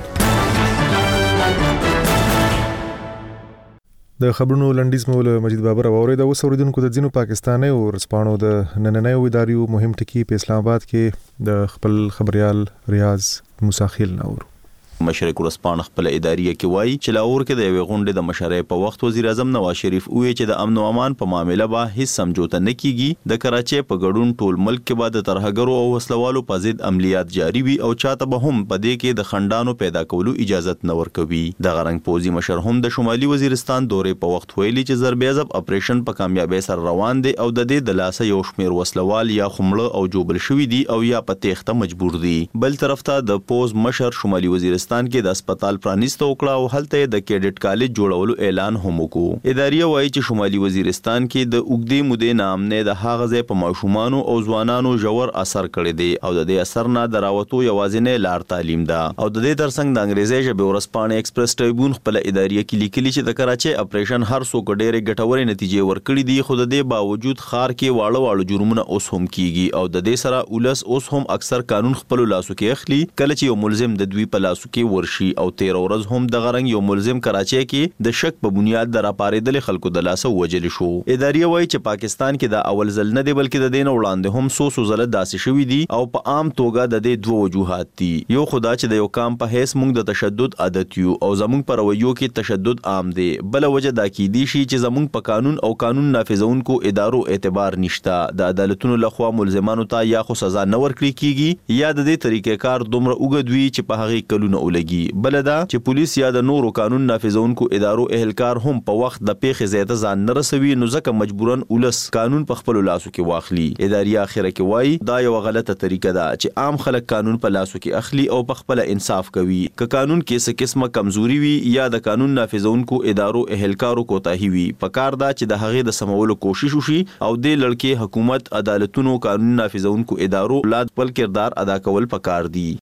د خبرونو لنډیز مول مجید بابر اورید او اوریدونکو د ځینو پاکستاني او رسپانو د نننیو اداریو مهم ټکی په اسلام آباد کې د خپل خبريال ریاض موساخیل نور مشرق ورسپان خپل اداریه کې وایي چې لاهور کې د یوې غونډې د مشرۍ په وخت وزیر اعظم نواز شریف وایي چې د امن او امان په معاملې به هیڅ سمجوته نه کیږي. د کراچۍ په ګډون ټول ملک کې به د ترهګرو او وسلوالو په ضد عملیات جاری وي او چاته به هم په دې کې د خندانو پیدا کولو اجازه نه ورکوي. د غرنګ پوزي مشر هم د شمالي وزیرستان دورې په وخت ویلي چې ضربېزب اپریشن په کامیابی سره روان دی او د دې د لاسه یو شمیر وسلوال یا خمړه او جوبل شوی دي او یا په تېښته مجبور دي. بل طرف ته د پوز مشر شمالي وزیرستان کې د هسپتال پرانیسته وکړه او هلته د کیډټ کالج جوړولو اعلان هم وکړو. اداریه وایي چې شمالي وزیرستان کې د اوږدې مودې نامنې د هغه ځای په ماشومانو او ځوانانو ژور اثر کړی دی او د دې اثر نه د راوتو یوازینۍ لار تعلیم ده. او د دې ترڅنګ د انګریزي ژبې ورځپاڼې ایکسپریس ټریبیون خپل اداریه کې لیکلي چې د کراچۍ اپریشن هر څوک ډېرې ګټورې نتیجې ورکړي دي خو د دې باوجود ښار کې واړه جرمونه اوس هم کیږي او د دې سره ولس اوس هم اکثر قانون خپل لاسو کې اخلي کله چې یو ملزم د دوی په لاسو کې ورشي. او 13 ورځ هم د غرنګ یو ملزم کراچۍ کې د شک په بنیاد د راپارېدل خلکو د لاسه وجل شو. اداریه وایي چې پاکستان کې د اول ځل نه دی بلکې د دین وړاندې هم سو زله داسې شوې دي او په عام توګه د دې 2 وجوهات دي. یو خدا چې د یو کام په هیڅ موږ د تشدد عادت یو او زموږ پر رویو کې تشدد عام دی. بل وجه دا کې دي شي چې زموږ په قانون او قانون نافذونکو ادارو اعتبار نشته. د عدالتونو لخوا ملزمانو ته یا خو سزا نه ورکړي کیږي یا د دې طریقې کار دومره اوږد وي چې په هغه کلونه ولګي. بل دا چې پولیس یا د نورو قانون نافذونکو ادارو اهلکار هم په وخت د پیښې زیاته ځان نه رسوي نو ځکه مجبورن ولس قانون په خپل لاسو کې واخلي. اداریه اخره کې وایي دا یو غلطه طریقه ده چې عام خلک قانون په لاسو کې اخلي او په خپل انصاف کوي. که قانون کې څه قسمه کمزوري وي یا د قانون نافذونکو ادارو اهلکارو کوتاهي وي پکار ده چې د هغې د سمولو کوشش وشي او د لړکې حکومت عدالتونو قانون نافذونکو ادارو ولاد خپل کردار ادا کول پکار دي.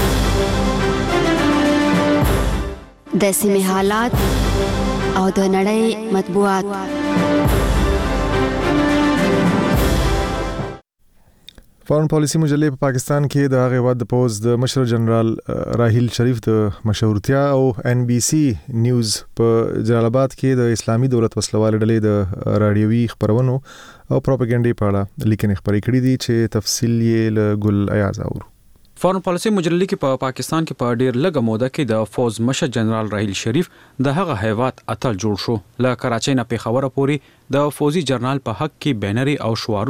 د سیمې حالات او د نړۍ مطبوعات. فارن پالیسی مجلې په پاکستان کې د هغه وخت د پوز د مشر جنرال راحیل شریف د مشهورتیا او ان بي سي نیوز په جلال آباد کې د اسلامي دولت وسلوال ډلې د رادیوي خبرونو او پروپاګاندا په اړه لیکنې خبرې کړې دي چې تفصیل یې له ګل ایاز اورو. فارن پالیسی مجلې کې په پاکستان کې په ډیر لږه موده کې د فوز مشر جنرال راحیل شریف د هغه هیواد اتل جوړ شو. له کراچۍ نه پیښور پورې د فوزي جنرال په حق کې بینري او شعارونه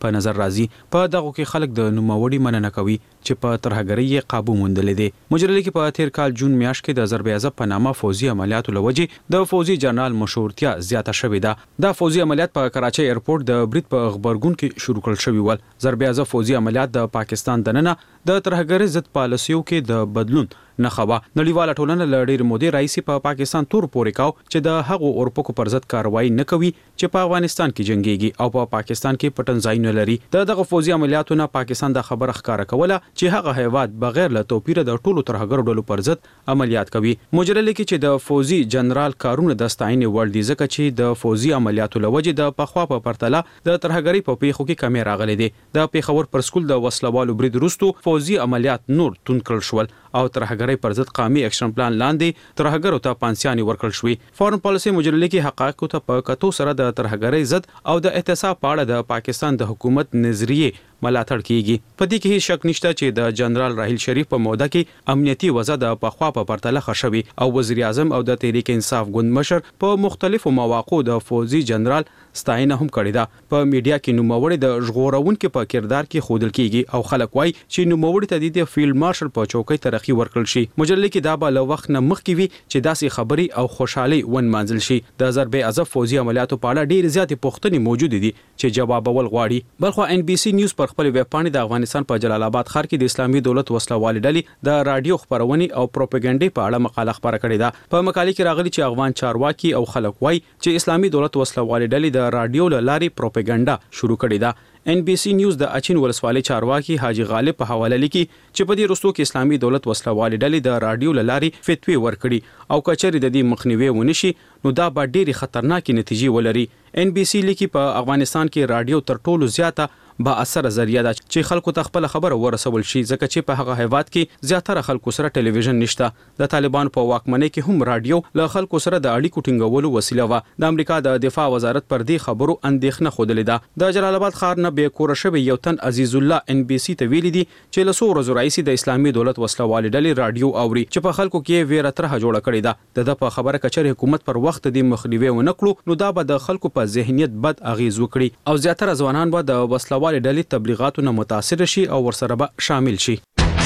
په نظر راځي. په دغه کې خلک د نوموړي مننه کوي چې په ترهګرۍ قابو موندلې دي. مجرلې کې په تیر کال جون میاشت کې د ضربې په نامه فوزي عملیاتو لوجې د فوزي جنرال مشورتیا زیاته شوې ده. دا فوزي عملیات په کراچۍ ایرپورټ د برید په خبرګون کې شروع کړل شوی ول. ضربې فوزي عملیات د پاکستان دننه د ترهګرۍ ضد پالیسیو کې د بدلون نخبه نړیواله ټولنه ل ډېر مودې راځي په پاکستان تور پورې کاو چې د هغو اورپکو پر ضد کاروایی نه کوي چې په افغانستان کې جنگيږي او په پاکستان کې پټن ځای نه لري. دغه فوزي عملیاتو نه پاکستان د خبره ښکارا کوله چې هغه هیواد بغیر له توپیر د ټولو ترهګرو ډلو پر ضد عملیات کوي. مجرلې کې چې د فوزي جنرال کارونه د ستاینې وړ دي ځکه چې د فوزي عملیاتو لوجې د پخوا په پرتله د ترهګرۍ په پیښو کې کمی راغلي دي. د پیښور پر سکول د وسلوالو برید وروسته فوزي عملیات نور تون کړل شول او ترهګرۍ پر ضد قومي اکشن پلان لاندې ترهګرو ته پانسیاني ورکړل شوې. فورن پالیسي مجرلې کې حقایقو ته په کتو سره د ترهګرۍ ضد او د احتساب په اړه د پاکستان د حکومت نظریه ملاتړ کیږي. په دې کې هیڅ شک نشته چې د جنرال راحیل شریف په موده کې امنیتي وضع د پخوا په پرتله ښه شوې او وزیر اعظم او د تحریک انصاف ګوند مشر په مختلفو مواقعو د فوزي جنرال ستاینه هم کړې ده. په میډیا کې نوموړی د ژغورونکو په کردار کې ښودل کیږي او خلک وایي چې نوموړی ته د فیلډ مارشل په چوکۍ ترقی ورکړل شي. مجلې کې دا به له وخت نه مخکې وي چې داسې خبري او خوشحالي ونمانځل شي. د ضربې عذاب فوزي عملیاتو په اړه ډېر زیاتې پوښتنې موجود دي چې جوابول غواړي. بلخو ان بي سي نیوز پر خپل ویب پاڼې د افغانستان په جلال آباد ښار کې د اسلامي دولت وسلوالې ډلې د رادیو خبرونې او پروپاګاندا په اړه مقاله خبره کړې ده. په مقالې کې راغلي چې افغان چارواکي او خلک وایي چې اسلامي دولت وسلوالې ډلې د رادیو له لارې پروپاګاندا شروع کړې ده. ان بي سي نیوز د اچین ولسوالۍ چارواکي حاجی غالب په حواله لیکي چې په دې وروستو کې اسلامي دولت وسلوالې ډلې د رادیو له لارې فتوی ورکړي او کچري د دې مخنیوي ونشي نو دا به ډېری خطرناکې نتیجې ولري. ان بي سي لیکي په افغانستان کې رادیو تر ټولو زیاته با اثر ذریعہ ده چې خلکو ته خپل خبره ورسول شي ځکه چې په هغه هیواد کې زیاتره خلکو سره ټلویزیون نشته. د طالبانو په واکمنۍ کې هم رادیو له خلکو سره د اړیکو ټینګولو وسیله و. د امریکا د دفاع وزارت پر دې خبرو اندېښنه خوده ده. د جلال آباد ښار نه به کور شوی یو تن عزیز الله ان بي سي ته ویلي دي چې له څو ورځې راځي د اسلامي دولت وسلوالې ډلې رادیو اوري چې په خلکو کې ویره ترخه جوړه کړې ده. د په خبره کچره حکومت پر وخت د مخنیوي ونکړو نو دا به د خلکو په ذهنیت بد اغیز وکړي او زیاتره ځوانان به د وسلوالې ډلې تبلیغاتو نه متاثر شي او ورسره به شامل شي.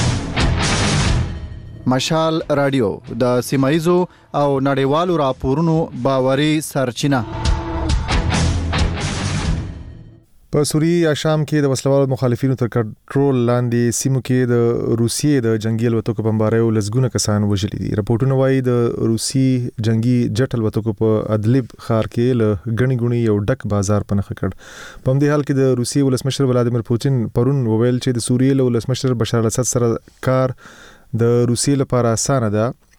مشال رادیو د سیمایزو او نړیوالو راپورونو باوري سرچینه. په سوریه یا شام کې د وسلوالو مخالفینو تر کنټرول لاندې سیمو کې د روسیې د جنگي الوتکو بمباریو لزګونه کسان وژلي دي. راپورټونه وایي د روسي جنگي جټ الوتکو په ادلب ښار کې له غني غوني یو ډک بازار په نخ کړ. په همدې حال کې د روسي ولسمشر ولادیمیر پوتین پرون وویل چې د سوریې له ولسمشر بشار الاسد سره کار د روسي لپاره اسانه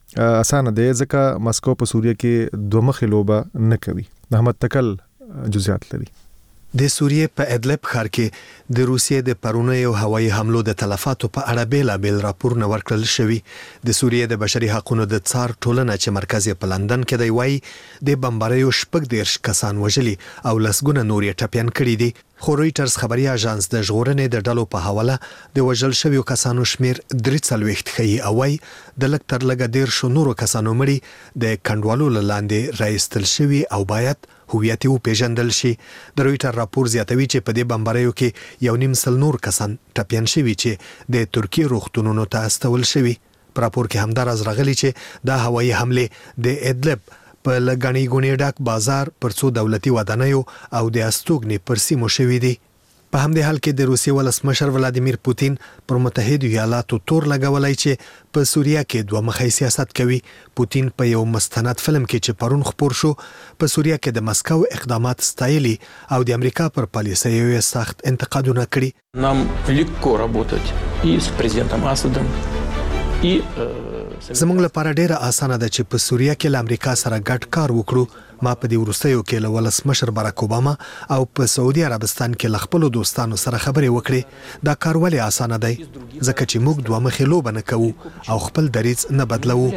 ده ځکه مسکو په سوریه کې دوه مخې لوبه نه کوي. محمد تکل جزئیات لري. د سوریې په ادلب ښار کې د روسیې د پرونیو هوایي حملو د تلفاتو په اړه بیلابیل راپورونه ورکړل شوي. د سوریې د بشري حقوقو د څار ټولنه چې مرکز یې په لندن کې دی وایي د بمباریو 40 کسان وژلي او لسګونه نور یې ټپیان کړي دي. خو رويټرز خبري اژانس د ژغورنې د ډلو په حواله د وژل شویو کسانو شمیر 43 ښیي او وايي د لږ تر لږه 10 نورو کسانو مړي د کډوالو لاندې راایستل شوي او باید هویت یې وپېژندل شي. د رويټر راپور زیاتوي چې په دې بمباریو کې 1.5 نور کسان ټپیان شوي چې د ترکیه روغتونونو ته استول شوي. په راپور کې همدارز راغلي چې دا هوایي حمله د ادلب په لګنی ګونې ډک بازار پر څو دولتي ودانیو او د استوګنې پر سیمو شوي دي. په همدې حال کې د روسي ولسمشر ولادیمیر پوتین پر متحده ایالاتو تور لګولای چې په سوریه کې دوه مخی سیاست کوي. پوتین په یو مستند فلم کې چې پرون خپور شو په سوریه کې د مسکو اقدامات ستایلي او د امریکا پر پالیسیو یې سخت انتقادونه کړي. Нам легко работать и с президентом Асадом и زموږ لپاره ډیره اسانه ده چې په سوریه کې له امریکا سره ګډ کار وکړو. ما په دې وروستیو کې له ولسمشر باراک اوباما او په سعودي عربستان کې له خپلو دوستانو سره خبرې وکړې. دا کار ولې اسانه دی ځکه چې موږ دوه مخې لوبه نه کوو او خپل دریځ نه بدلوو.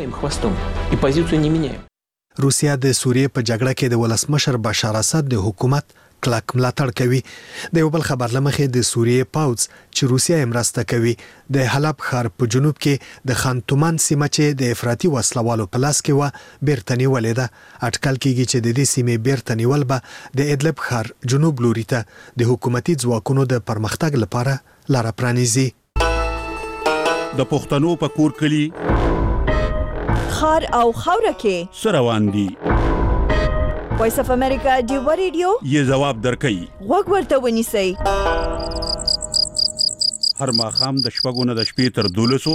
روسیا د سوریې په جګړه کې د ولسمشر بشار اسد د حکومت کلک ملاتړ کوي. د یو بل خبر لمخې د سوریې پاوز چې روسیا یې مرسته کوي د حلب ښار په جنوب کې د خان تومان سیمه چې د افراطي وسلوالو په لاس کې و بیرته نیولې ده. اټکل کېږي چې د دې سیمې بیرته نیول به د ادلب ښار جنوب لوري ته د حکومتي ځواکونو د پرمختګ لپاره لاره پرانیزي. د پښتنو په کور کلی خار او خوره کې سروان دي. وایس اف امریکا ډیو ریډیو یې جواب درکړي. وګ ورته ونیسئ. هر ماښام د شپږو نه د شپې تر 12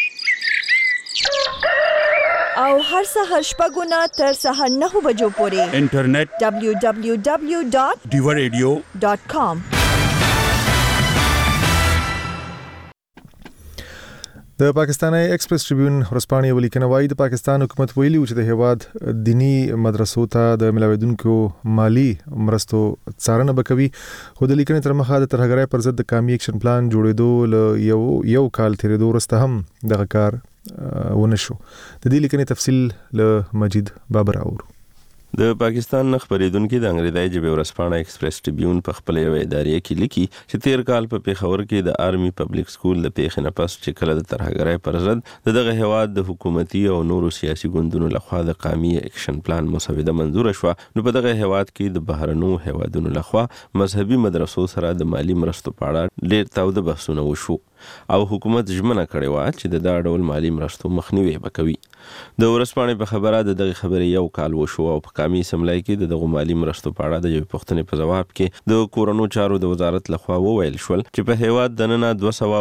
او هر سهار شپږو نه تر سهار 9 بجو پورې انټرنیټ www.diwaradio.com. د پاکستاني ایکسپریس ټریبیون ورځپاڼې ولیکنه وايي د پاکستان حکومت ویلي چې د هیواد دینی مدرسو ته د ملاویدونکو مالی مرستو څارنه وکوي. خو د لیکنې تر مخه د ترهګرۍ پر ضد د قومي اکشن پلان جوړېدو یو کال تیریدو وروسته هم دغه کار ونشو. د دې لیکنې تفصیل له مجید بابر اورو. د پاکستان نه خبرېدونکو د انګریزي ژبې ورځپاڼه ایکسپریس ټریبیون په خپل یو ادارې کې لیکي چې تیر کال په پیښور کې د آرمي پبلک سکول د پیښې نه پس چې کله د ترهګرۍ پر ضد دغه هیواد د حکومتي او نورو سیاسي ګوندونو لخوا د قومي اکشن پلان مسوده منظور شو، نو په دغه هیواد کې د بهرنو هیوادونو لخوا مذهبي مدرسو سره د مالی مرستو په اړه ډېر تاوده بحثونه وشو او حکومت ژمنه کړې و چې د دا ډول مالی مرستو مخنیوي وکوي. د ورځپاڼې په خبره د دغه خبرې یو کال وشو او په قومي اسمبلی کې دغه مالی مرستو په اړه د یو پوښتنې په جواب کې د کورونو چارو د وزارت لخوا وویل شول چې په هیواد د نن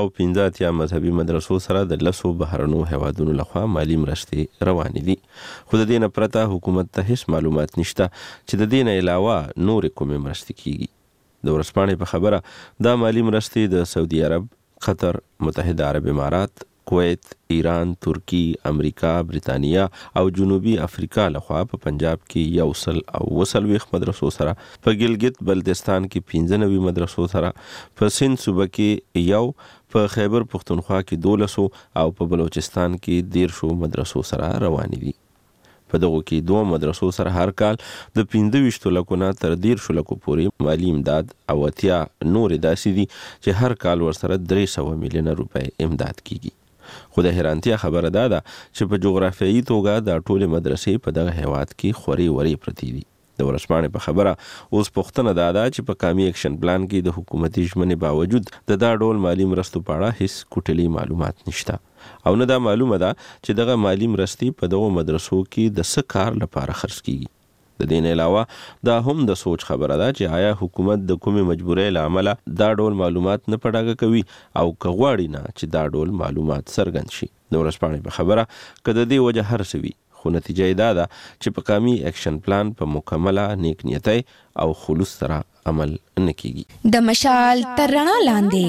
215 مذهبي مدرسو سره د 10 بهرنو هیوادونو لخوا مالی مرستې روانې دي. خو د دې نه پرته حکومت ته هیڅ معلومات نشته چې د دې نه علاوه نور کومې مرستې کیږي. د ورځپاڼې په خبره دا مالی مرستې د سعودي عرب، قطر، متحده عرب امارات، کویت، ایران، ترکی، امریکا، برتانیا او جنوبي افریقا لخوا په پنجاب کې 120 مدرسو سره، په ګلګت بلتستان کې 95 مدرسو سره، په سند صوبه کې یو، په خیبر پختونخوا کې 12 او په بلوچستان کې 13 مدرسو سره روانې دي. په دغه کې 2 مدرسو سره هر کال د 25 لکو نه تر 13 لکو پورې مالی امداد او 80 نور داسې دي چې هر کال ورسره 300 میلیون روپۍ امداد کیږي. خو د حیرانتیا خبره دا ده چې په جغرافیایي توګه د ټولې مدرسې په دغه هیواد کې خوري وري پرتی دي. د ورځپاڼې په خبره اوس پوښتنه دا ده چې په قومي اکشن پلان کې د حکومتي ژمنې باوجود د دا ډول مالی مرستو په اړه هیڅ کوټلي معلومات نشته او نه دا معلومه ده چې دغه مالی مرستې په دغه مدرسو کې د څه کار لپاره خرڅ کیږي. د دې نه علاوه دا هم د سوچ خبره ده چې آیا حکومت د کومې مجبورۍ له امله دا ډول معلومات نه پډاګه کوي او که غواړي نه چې دا ډول معلومات څرګند شي. د ورځپاڼې په خبره که د دې وجه هر څه وي، خو نتیجه یې دا ده چې په قومي اکشن پلان په مکمله نیک نیتۍ او خلوص سره عمل نه کیږي. د مشال تر رڼا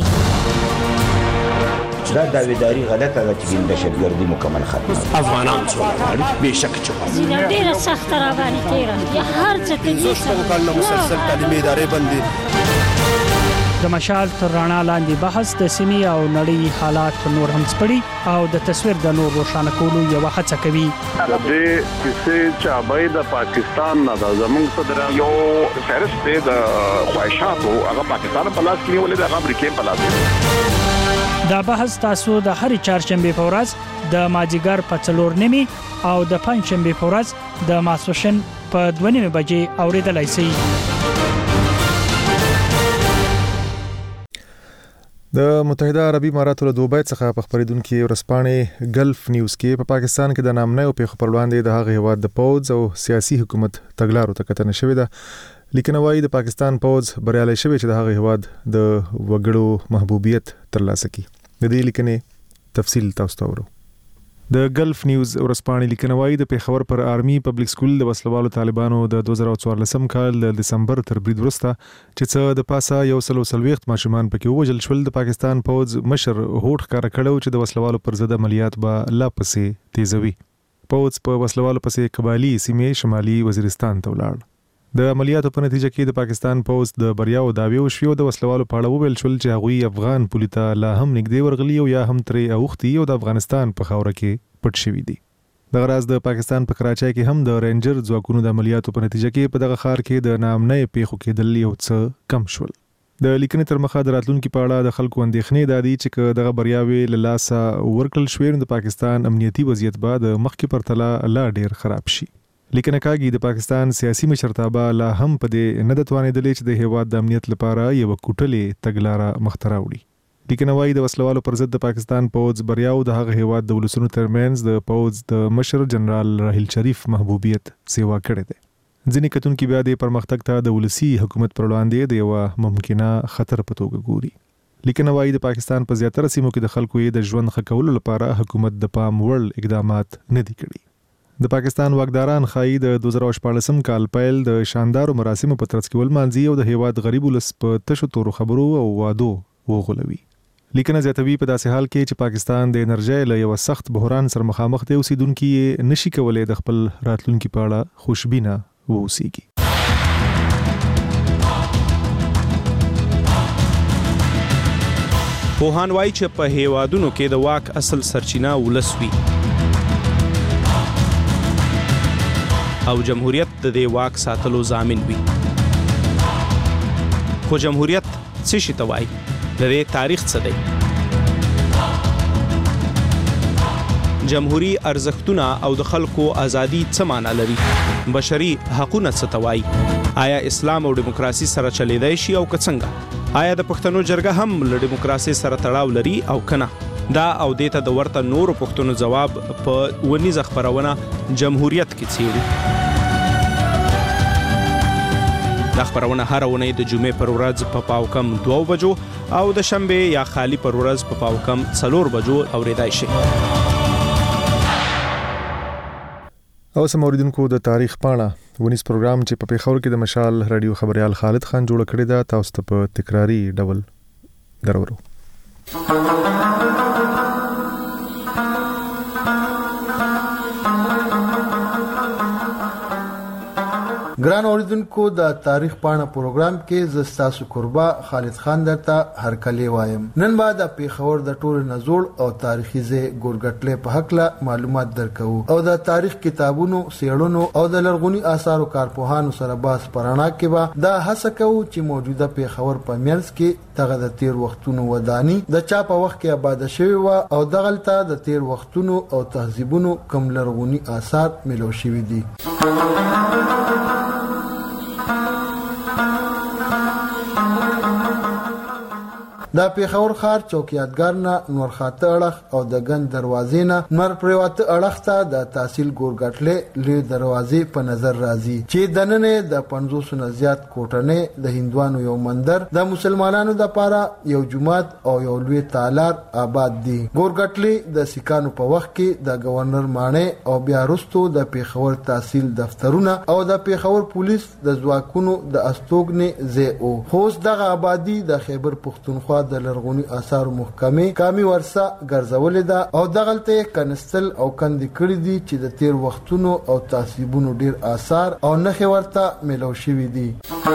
لاندې دا داویداری غلطه ده چې د دهشتګردي مکمل ختمه افغانان څومره بهشکه چې ډیره سخت را باندې تیره یا هر څه ته کله مسلسل تعلیمي ادارې بندي. د مشال تر رڼا لاندې بحث د سیمې او نړۍ حالات نور هم سپړي او د تصویر د نور روښانه کولو یو هڅه کوي. د دې کیسې چې د پاکستان نه د زمونږ صدر یو فهرست د خواهشاتو هغه پاکستان په لاس کې نیولې د امریکا په لاس. دا بحث تاسو د هر چهارشنبه په ورځ د مازیګر په 4:30 او د پنځشنبه په ورځ د ماسپښین په 2:30 بجې اوریدلای شئ. د متحده عربي اماراتو له دوبۍ څخه په خبرېدونکو ورځپاڼې ګلف نیوز کې په پاکستان کې د نامنۍ او پیښو پر وړاندې د هغه هیواد د پوځ او سیاسي حکومت تګلارو ته کتنه شوې ده. لیکنه وايي د پاکستان پوځ بریالي شوی چې د هغه هیواد د وګړو محبوبیت ترلاسه کړي. د دې لیکنې تفصیل تاسو ته ورو. د ګلف نیوز ورځپاڼې لیکنه وايي د پیښور پر آرمي پبلک سکول د وسلوالو طالبانو د 2014 کال د دسمبر تر برید وروسته چې څه د پاسه 130 ماشومان پکې ووژل شول، د پاکستان پوځ مشر هوډ ښکاره کړو چې د وسلوالو پر ضد عملیات به لا پسې تیزوي. پوځ په وسلوالو پسې قبایلی سیمې شمالي وزیرستان ته ولاړ. د عملیاتو په نتیجه کې د پاکستان پوځ د بریاو داوی وشو. د وسلوالو په اړه وویل شول چې هغوی افغان پولیس ته لا هم نږدې ورغلي او یا هم ترې اوختي او د افغانستان په خاوره کې پټ شوي دي. د غراز د پاکستان په کراچۍ کې هم د رینجر ځواکونو د عملیاتو په نتیجه کې په دغه ښار کې د نامنې پیښو کېدل یو څه کم شول. د لیکنې تر مخه د راتلونکي په اړه د خلکو اندېښنې دا دي چې دغه بریاوي له لاسه ورکړل شوې د پاکستان امنیتي وضعیت به د مخکې پرتله لا ډیر خراب شي. لیکنه کاږي د پاکستان سیاسي مشرتابه لا هم په دې نه توانېدلې چې د هیواد د امنیت لپاره یو کوټلې تګلاره مخ ته راوړي. لیکنه وايي د وسلوالو پر ضد د پاکستان پوځ بریاو د هغه هیواد د ولسونو ترمنځ د پوځ د مشر جنرال راحیل شریف محبوبیت سیوا کړی دی. ځینې کتونکي بیا د پرمختګ ته د ولسی حکومت پر وړاندې د یو ممکنه خطر په توګه ګوري. لیکنه وايي د پاکستان په زیاتره سیمو کې د خلکو د ژوند ښه کولو لپاره حکومت د پام وړ اقدامات نه دي کړي. د پاکستان واکداران ښایي د 2014 کال پیل د شاندارو مراسمو په ترڅ کې ولمانځي او د هیواد غریب ولس په تشو تورو خبرو او وعدو وغولوي. لیکنه زیاتوي په داسې حال کې چې پاکستان د انرژي له یو سخت بحران سره مخامخ دی، اوسیدونکو نشي کولای د خپل راتلونکي په اړه خوشبینه واوسيږي. پوهان وایي چې په هیوادونو کې د واک اصل سرچینه ولس وي او جمهوریت د دې واک ساتلو ضامن وي. خو جمهوریت څه شي ته وایي؟ د دې تاریخ څه دی؟ جمهوری ارزښتونه او د خلکو ازادي څه معنا لري؟ بشري حقوقونه څه ته وایي؟ آیا اسلام او دیموکراسي سره چلیدای شي او که څنګه؟ آیا د پښتنو جرګه هم له دیموکراسي سره تړاو لري او کنه؟ دا او دیته د ورته نورو پښتنو جواب په ونیزه خبرونه جمهوریت کې څیړي. دا خبرونه هر ونې د جمعې پر ورځ په پاوکم 2 بجو او د شنبه یا خالی پر ورځ په پاوکم 4 بجو اوریدای شي. او سموریدونکو د تاریخ پاڼه ونیس پروګرام چې په پیښور کې د مشال رادیو خبريال خالد خان جوړ کړی دا تاسو ته په تکراری ډول درورو. ګران اوریدونکو د تاریخ پاڼه پروګرام کې زستاسو قربا خالد خان درته هرکلی وایم. نن بعد د پیښور د ټولو نزول او تاریخي ځای ګورګټلې په حق له معلومات درکو او د تاریخ کتابونو سیړونو او د لرغونی آثارو کارپوهانو سره باس پرانا کې به دا هڅه کوو چې موجوده پیښور په منځ کې دغه د تیر وختونو ودانی د چا په وخت کې آباد شوی و او دغلته د تیر وختونو او تهذیبونو کم لرغونی آثار ملو شوی دي. دا پیښور ښار چوکیادګر نه نور خاطه اړخ او د گنج دروازې نه نور پریواته اړخ ته د تحصیل ګورګټلې لوی دروازې په نظر راځي چې دننه د 500 نه زیات کوټنې د هندوانو یو مندر د مسلمانانو د پاره یو جماعت او یو لوی تالار آباد دي. ګورګټلې د سکانو په وخت کې د گورنر مانه او بیا وروسته د پیښور تحصیل دفترونه او د پیښور پولیس د ځواکونو د استوګنې ځای او خوست دغه آبادی د خیبر پښتونخوا د لرغونی آثار محکمه کامي ورثه ګرځولې ده او دغلته کنستل او کندې کړې دي چې د تیر وختونو او تحصیبونو ډیر آثار او نخې ورته ملو شوي دي.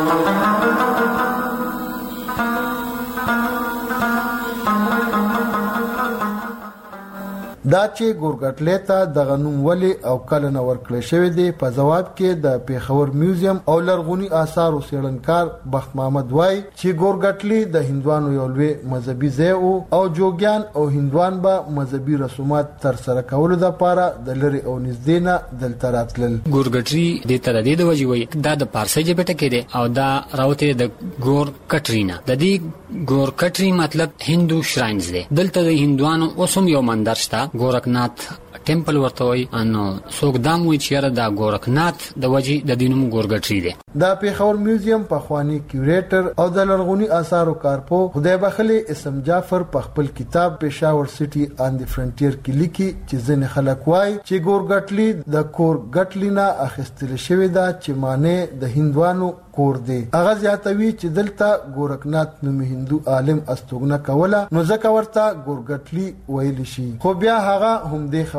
دا چې ګورګټلې ته د غنوم ولی او کله نو ورکړل شوی دی په جواب کې د پیښور میوزیم او لرغونی آثار او څېړنکار بخت محمد وای چې ګورګټلې د هندوانو یو لوی مذهبي ځای او جوګیان او هندوان به مذهبي رسومات تر سره کولو لپاره د لری او نږدې نه دلته راتلل. ګورګټری د تر دې د وجې وای دا د پارسي ژبه ټکی دی او دا راوته د ګورګټرینا د دې ګورګټری مطلب هندو شراینز دی. دلته د هندوانو اوسم یو مندر شته ګورکنات ټیمپل ورته وای انو څوک دام وی چیرې دا ګورکنات د وجې د دینوم ګورګټری دی. دا پیښور میوزیم په خوانی کیوریټر او د لرغونی آثارو کارپو خدای بخلی اسم جعفر په خپل کتاب پېښور سټي آن دی فرنټیر کې لیکي چې ځنه خلک وای چې ګورګټلی د کورګټلینا اخیستل شوی دا چې معنی د هندوانو کور دی. هغه زیاتوي چې دلته ګورکنات نوم هندو عالم استوګنه کوله نو ځکه ورته ګورګټلی ویل شي. خو بیا هغه هم د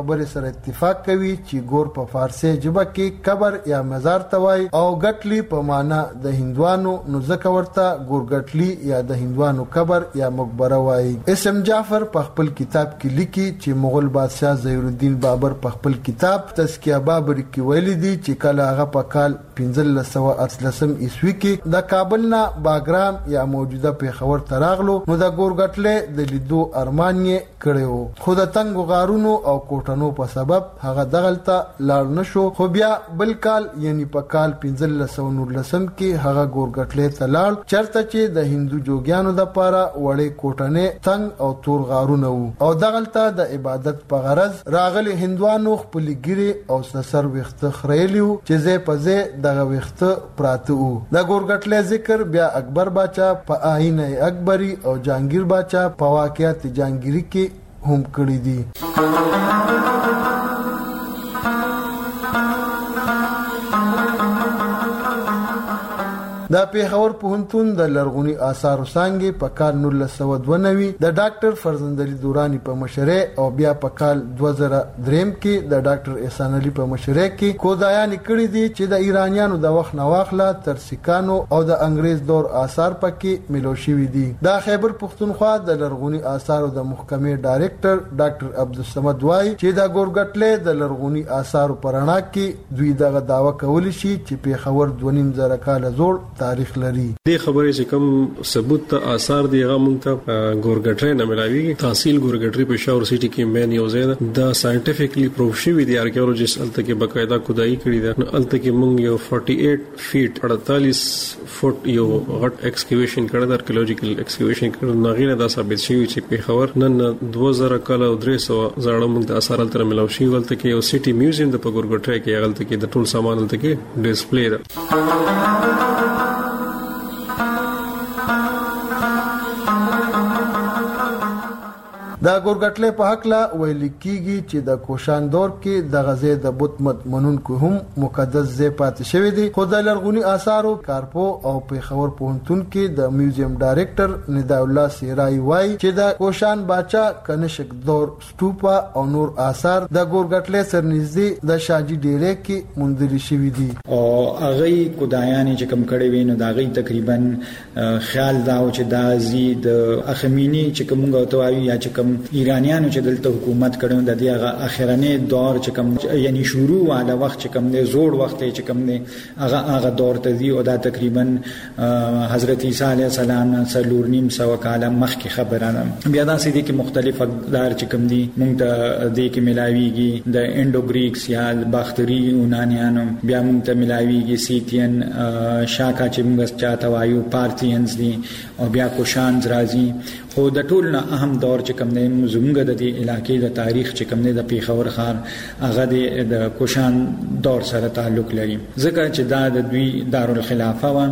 خبرې سره اتفاق کوي چې ګور په فارسی ژبه کې قبر یا مزار ته وایي او ګټلی په معنا د هندوانو نو ځکه ورته ګورګټلی یا د هندوانو قبر یا مقبره وایي. اسم جعفر په خپل کتاب کې لیکي چې مغول بادشاه ظهیر الدین بابر په خپل کتاب تزکیه بابر کې ویلي دي چې کله هغه په کال 1513 عیسوي کې د کابل نه باګرام یا موجوده پیښور ته راغلو نو د ګورګټلې د لیدو ارمان یې کړو خو د تنګ غارونو او کوټنو په سبب هغه دغلته لاړ نشو. خو بیا بل کال یعنی په کال 1519 کې هغه ګورګټلې ته لاړ چرته چې د هندو جوګیانو د پاره وړې کوټنې تنګ او تور غارونه وو او دغلته د عبادت په غرض راغلي هندوانو خپل ګيري او سر وخت خړېلیو چې زه پځه دغه وخت پراته وو. د ګورګټلې ذکر بیا اکبر باچا په آئین اکبری او جهانگیر باچا په واقعیت جهانگیری کې هم کړی دي. د پیښور پوهنتون د لرغونی آثارو څنګه په کال 1992 د ډاکټر فرزند علي دورانی په مشرۍ او بیا په کال 2003 کې د ډاکټر احسان علي په مشرۍ کې کودایان کړی دي چې د ایرانیانو د وخت نواخله تر سکانو او د انګريز دور آثار پکې ملو شوی دي. د خیبر پختونخوا د لرغونی آثارو د محکمې ډایریکټر ډاکټر عبدالصمد وای چې د ګورګټلې د لرغونی آثارو پرانا کې دوی دغه داوا کولی شي چې پیښور 2.5 کال زوړ تاریخ لري. دې خبرې چې کوم ثبوت ته آثار دی هغه مونږ ته ګورګټری نه ملاويږي. تحصیل ګورګټری پېښور سيټي کې مین یو ځای ده دا ساينټیفیکلی پروف شوی دی آرکیولوژیست الته کې باقاعده کودایي کړی ده. نو الته کې مونږ یو 48 فیټ 48 فوټ یو غټ ایکسکیویشن کړی دا آرکیولوژیکل ایکسکیویشن کړی نو غیر دا ثابت شوی چې پیښور نن 2000 کال او 300 زړه مونږ د آثار الته ملاوي شي. ولته کې یو سيټي میوزیم د ګورګټری کې الته کې د ټول سامان الته کې ډیسپلی ده. د ګورګټلې په حق لا ویل کیږي چې د کوشان دور کې د غزې د بت منونکو هم مقدس ځای پاتې شوی دی. خو د لرغونی آثارو کارپو او پیښور پوهنتون کې د میوزیم ډایریکټر ندا الله سیرای وای چې د کوشان باچا کنشک دور سټوپا او نور آثار د ګورګټلې سر نږدې د شاجي ډیرې کې موندل شوی دي او هغه کودایان چې کم کړي وین دا غي تقریبا خیال دا او چې دا زید اخمینی چې کومه توایي یا چې ایرانیانو چې دلته حکومت کړو د دې هغه اخرنه دور چې کوم یعنی شروع والا وخت چې کوم نه زوړ وخت چې کوم نه هغه دور ته دی او دا تقریبا حضرت عیسی علیه السلام سلور نیم سو کاله مخکې خبره بیا دا سې دي کې مختلف اقدار چې کوم دي مونږ ته دې کې ملاويږي د انډو ګریکس یا باختری یونانیانو بیا مونږ ته ملاويږي سیتین شاکا چې موږ چاته وایو پارتینز دي او بیا کوشانز راځي. خو د ټول نه اهم دور چې کوم نه زموږ د دې علاقې د تاریخ چې کوم نه د پیښور ښار هغه د کوشان دور سره تعلق لري ځکه چې دا د دوی دارالخلافه و.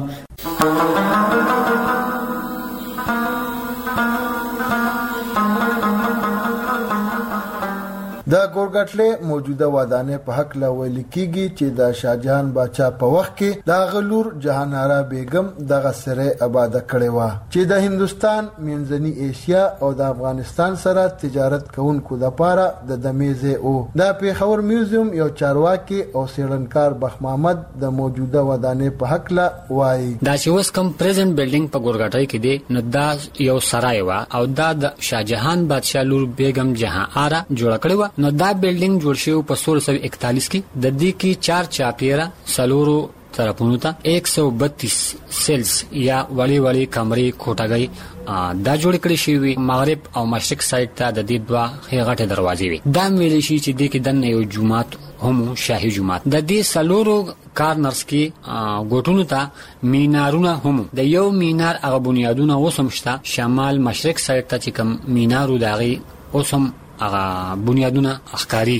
د ګورګټلې موجوده ودانې په حق لا ویل کیږي چې د شاهجهان باچا په وخت کې د غلور جهانارا بیگم دغه سره آباد کړي و چې د هندستان منځنی ایشیا او د افغانستان سره تجارت کوونکو د پاره د دمیزه او د پیښور میوزیم یو چارواکي او سیړنکار بخ محمد د موجوده ودانې په حق لا وایي دا چې اوس کوم پریزنت بلډینګ په ګورګټای کې دی نو دا یو سرای و او دا د شاهجهان بادشاه لور بیگم جهان آرا جوړ کړی و. نو دا بلډینګ جوړ شو په 1641 کې د دې کې 4 چاپیره سلورو طرفونو ته 132 سیلز یا وړي کمرې کوټګي دا جوړ کړی شوی. مغرب او مشرق سایډ ته د دې دوا غټه دروازې وي. دا ویل شي چې د کې د یو جمعات هم شاهي جمعات د دې سلورو کارنرز کې ګوټونو ته مینارونه هم د یو مینار هغه بنیادونه وسمشته شمال مشرق سایډ ته چې کوم مینارو داغي اوسم هغه بنیادونه اخکاری.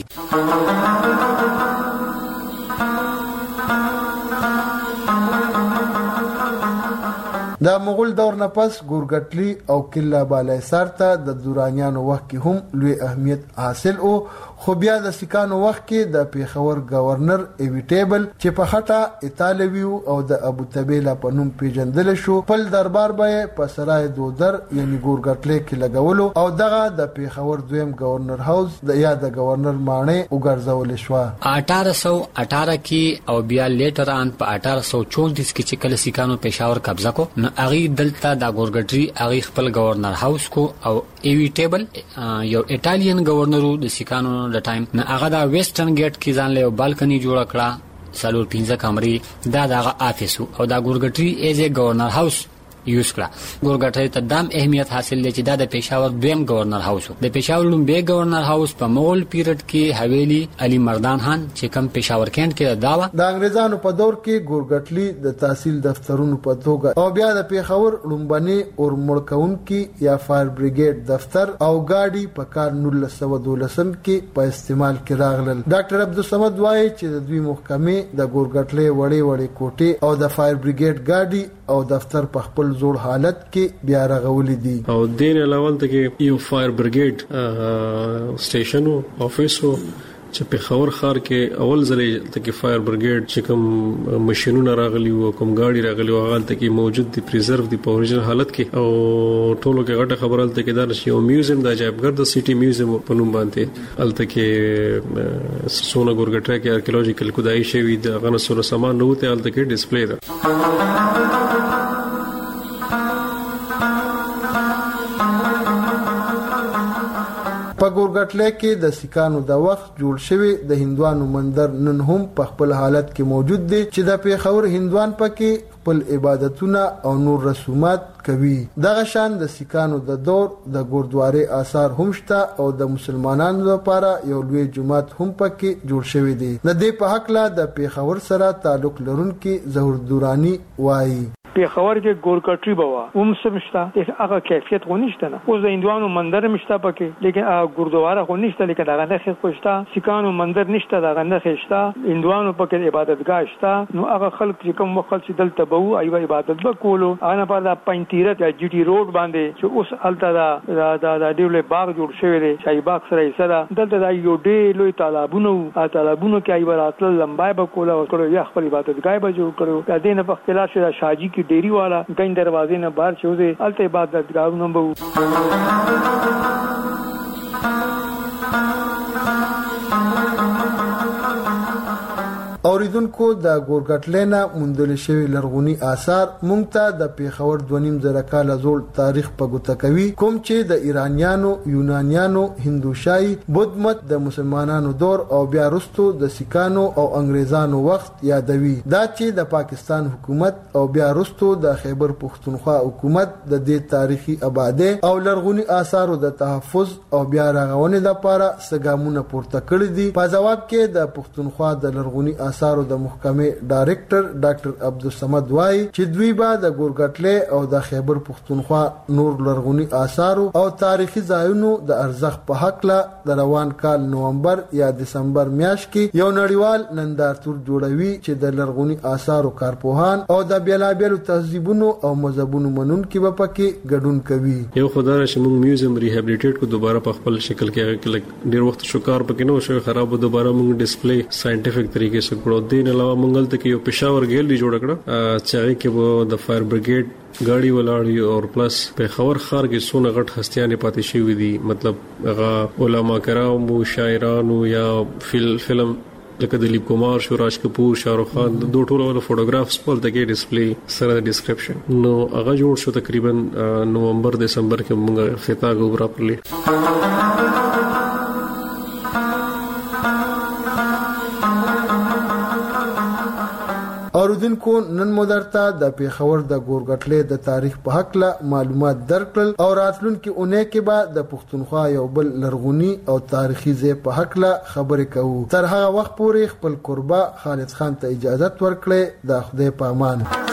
د مغول دور نه پس ګورګټلي او کله بالایسار ته د دورانیانو وخت کې هم لوی اهمیت حاصل او خو بیا د سکانو وخت کې د پیښور گورنر ایویټیبل چې په خټه ایتالوي او د ابو تبیلا په نوم پیژندل شو خپل دربار به په سرای دودر یعنی ګورګټلي کې لګولو او دغه د پیښور دویم گورنر هاوس د یا د گورنر مانه وګرځول شو 1818 کې او بیا لیټر ان په 1834 کې چې کله سکانو پیښور قبضه کو نو اغي دلته د ګورګټري اغي خپل گورنر هاوس کو او ایویټیبل یو ایتالین گورنر د سکانو د ټایم نه هغه د ویسټرن ګیټ کې ځان له بالکني جوړ کړه سالور 15 کمرې دا دغه افیس او دا ګورګټري ایز ا گورنر هاوس یوز کړه ګورګټري ته دام اهمیت حاصل لري چې دا د پېښور دویم گورنر هاوس د پېښور لومبي گورنر هاوس په مغول پیریډ کې حویلی علي مردان خان چې کم پېښور کېنټ کې داوا د انګريزانو په دور کې ګورګټلي د تحصیل دفترونو په توګه او بیا د پېښور لومبني اور مړکون کې یا فایر بریګیډ دفتر او گاډي په کار 1912 کې په استعمال کې راغلل ډاکټر عبدالصمد وایي چې د دوی محکمې د ګورګټلي وړې کوټې او د فایر بریګیډ گاډي او دفتر په خپل زوړ حالت کې بیا راغولې دي او دین علاوه ته کې یو فایر بریګیډ سټیشن او افیس چې په خور خار کې اول ځلې ته کې فایر بریګیډ چې کوم ماشينونه راغلي او کوم گاډي راغلي او هغه ته کې موجود دي پریزرو دي په اوریجنل حالت کې او ټولو کې غټه خبره ته کې دا یو میوزیم د عجایبګر د سټي میوزیم په نوم باندې الته کې سونا ګورګټري کې آرکیولوژیکل کودای شوی د غنه سره سامان نو ته الته کې ډیسپلی ده په ګورګټلي کې د سکانو د وخت جوړ شوی د هندوانو مندر نن هم په خپل حالت کې موجود دی چې د پیښور هندوان پکې خپل عبادتونه او نور رسومات کوي دغه شان د سکانو د دور د ګوردواري آثار هم شته او د مسلمانانو لپاره یو لوی جماعت هم پکې جوړ شوی دی د دې په حق لا د پیښور سره تعلق لرونکي ظهور دورانی وایي پیښور کې ګورګټري بوا هم سمشته هغه کیفیت خو نشته نه اوس د هندوانو مندر مشته پکې لیکن ګوردواره خو نشته لیکن دغه نه خوښتا سکانو مندر نشته دغه نه خوښتا هندوانو پکې عبادتګاه شته نو هغه خلک چې کوم وخت چې دلته بو ایو عبادت وکولو انا په د پنځتیرت یا جی ټي روډ باندې چې اوس الته د ډیولې باغ جوړ شوی دی شای باغ سره یې سره دلته د یو ډې لوی تالابونو کې ایو راتل لمبای بکوله کړو یا خپل عبادتګاه به جوړ کړو د دې نه په اختلاف شوی شاجي ډيري والا کین دروازې نه بهر شوزه الته عبادتګاهونه بو اوریدونکو د ګورګټلینا موندل شوی لرغونی آثار مونږ ته د پیښور 2.5 کال زوړ تاریخ په ګوته کوي کوم چې د ایرانیانو یونانیانو هندوشای بودھ مت د مسلمانانو دور او بیا وروسته د سکانو او انګريزانو وخت یادوي دا چې د پاکستان حکومت او بیا وروسته د خیبر پختونخوا حکومت د دې تاریخي آباده او لرغونی آثارو د تحفظ او بیا رغونې لپاره سګامونه پورته کړی دي په جواب کې د پختونخوا د لرغونی آثارو د محکمې ډایریکټر ډاکټر عبدالصمد وای چې دوی به د ګورګټلي او د خیبر پختونخوا نور لرغونی آثارو او تاریخي ځایونو د ارزښت په حق لا د روان کال نومبر یا دسمبر میاشت کې یو نړیوال نندارتون جوړوي چې د لرغونی آثارو کارپوهان او د بیلابیلو تهذیبونو او مذهبونو منونکي به پکې ګډون کوي یو خدای چې موږ میوزیم ریهابلیټیټ کو دوباره په خپل شکل کې ډیر وخت شکار پکې نو شو خراب دوباره موږ ډیسپلی ساينټیفیک طریقې سره کړو دین علاوه منګل ته یو پېښور ګیلری جوړ کړه چې کې وو د فایر بریګیډ گاڑی ولاړی او پلس په خور خار کې سونه غټ هستیانه پاتې شوې دي مطلب هغه علما کرام او شاعرانو یا فلم لکه دلیپ کمار شو راج کپور شاروخ خان دوه ټولو فوټوګرافز په دغه ډیسپلی سره د ډیسکرپشن نو هغه جوړ شو تقریبا نومبر دسمبر کې موږ افتتاح وکړو پرلی اوریدونکو نن مو درته د پیښور د ګورګټلي د تاریخ په حق له معلومات درکړل او راتلونکي اونۍ کې به د پښتونخوا یو بل لرغونی او تاریخي ځای په حق له خبرې کوو تر هغه وخت پورې خپل قربا خالد خان ته اجازه ورکړئ د خدای په امان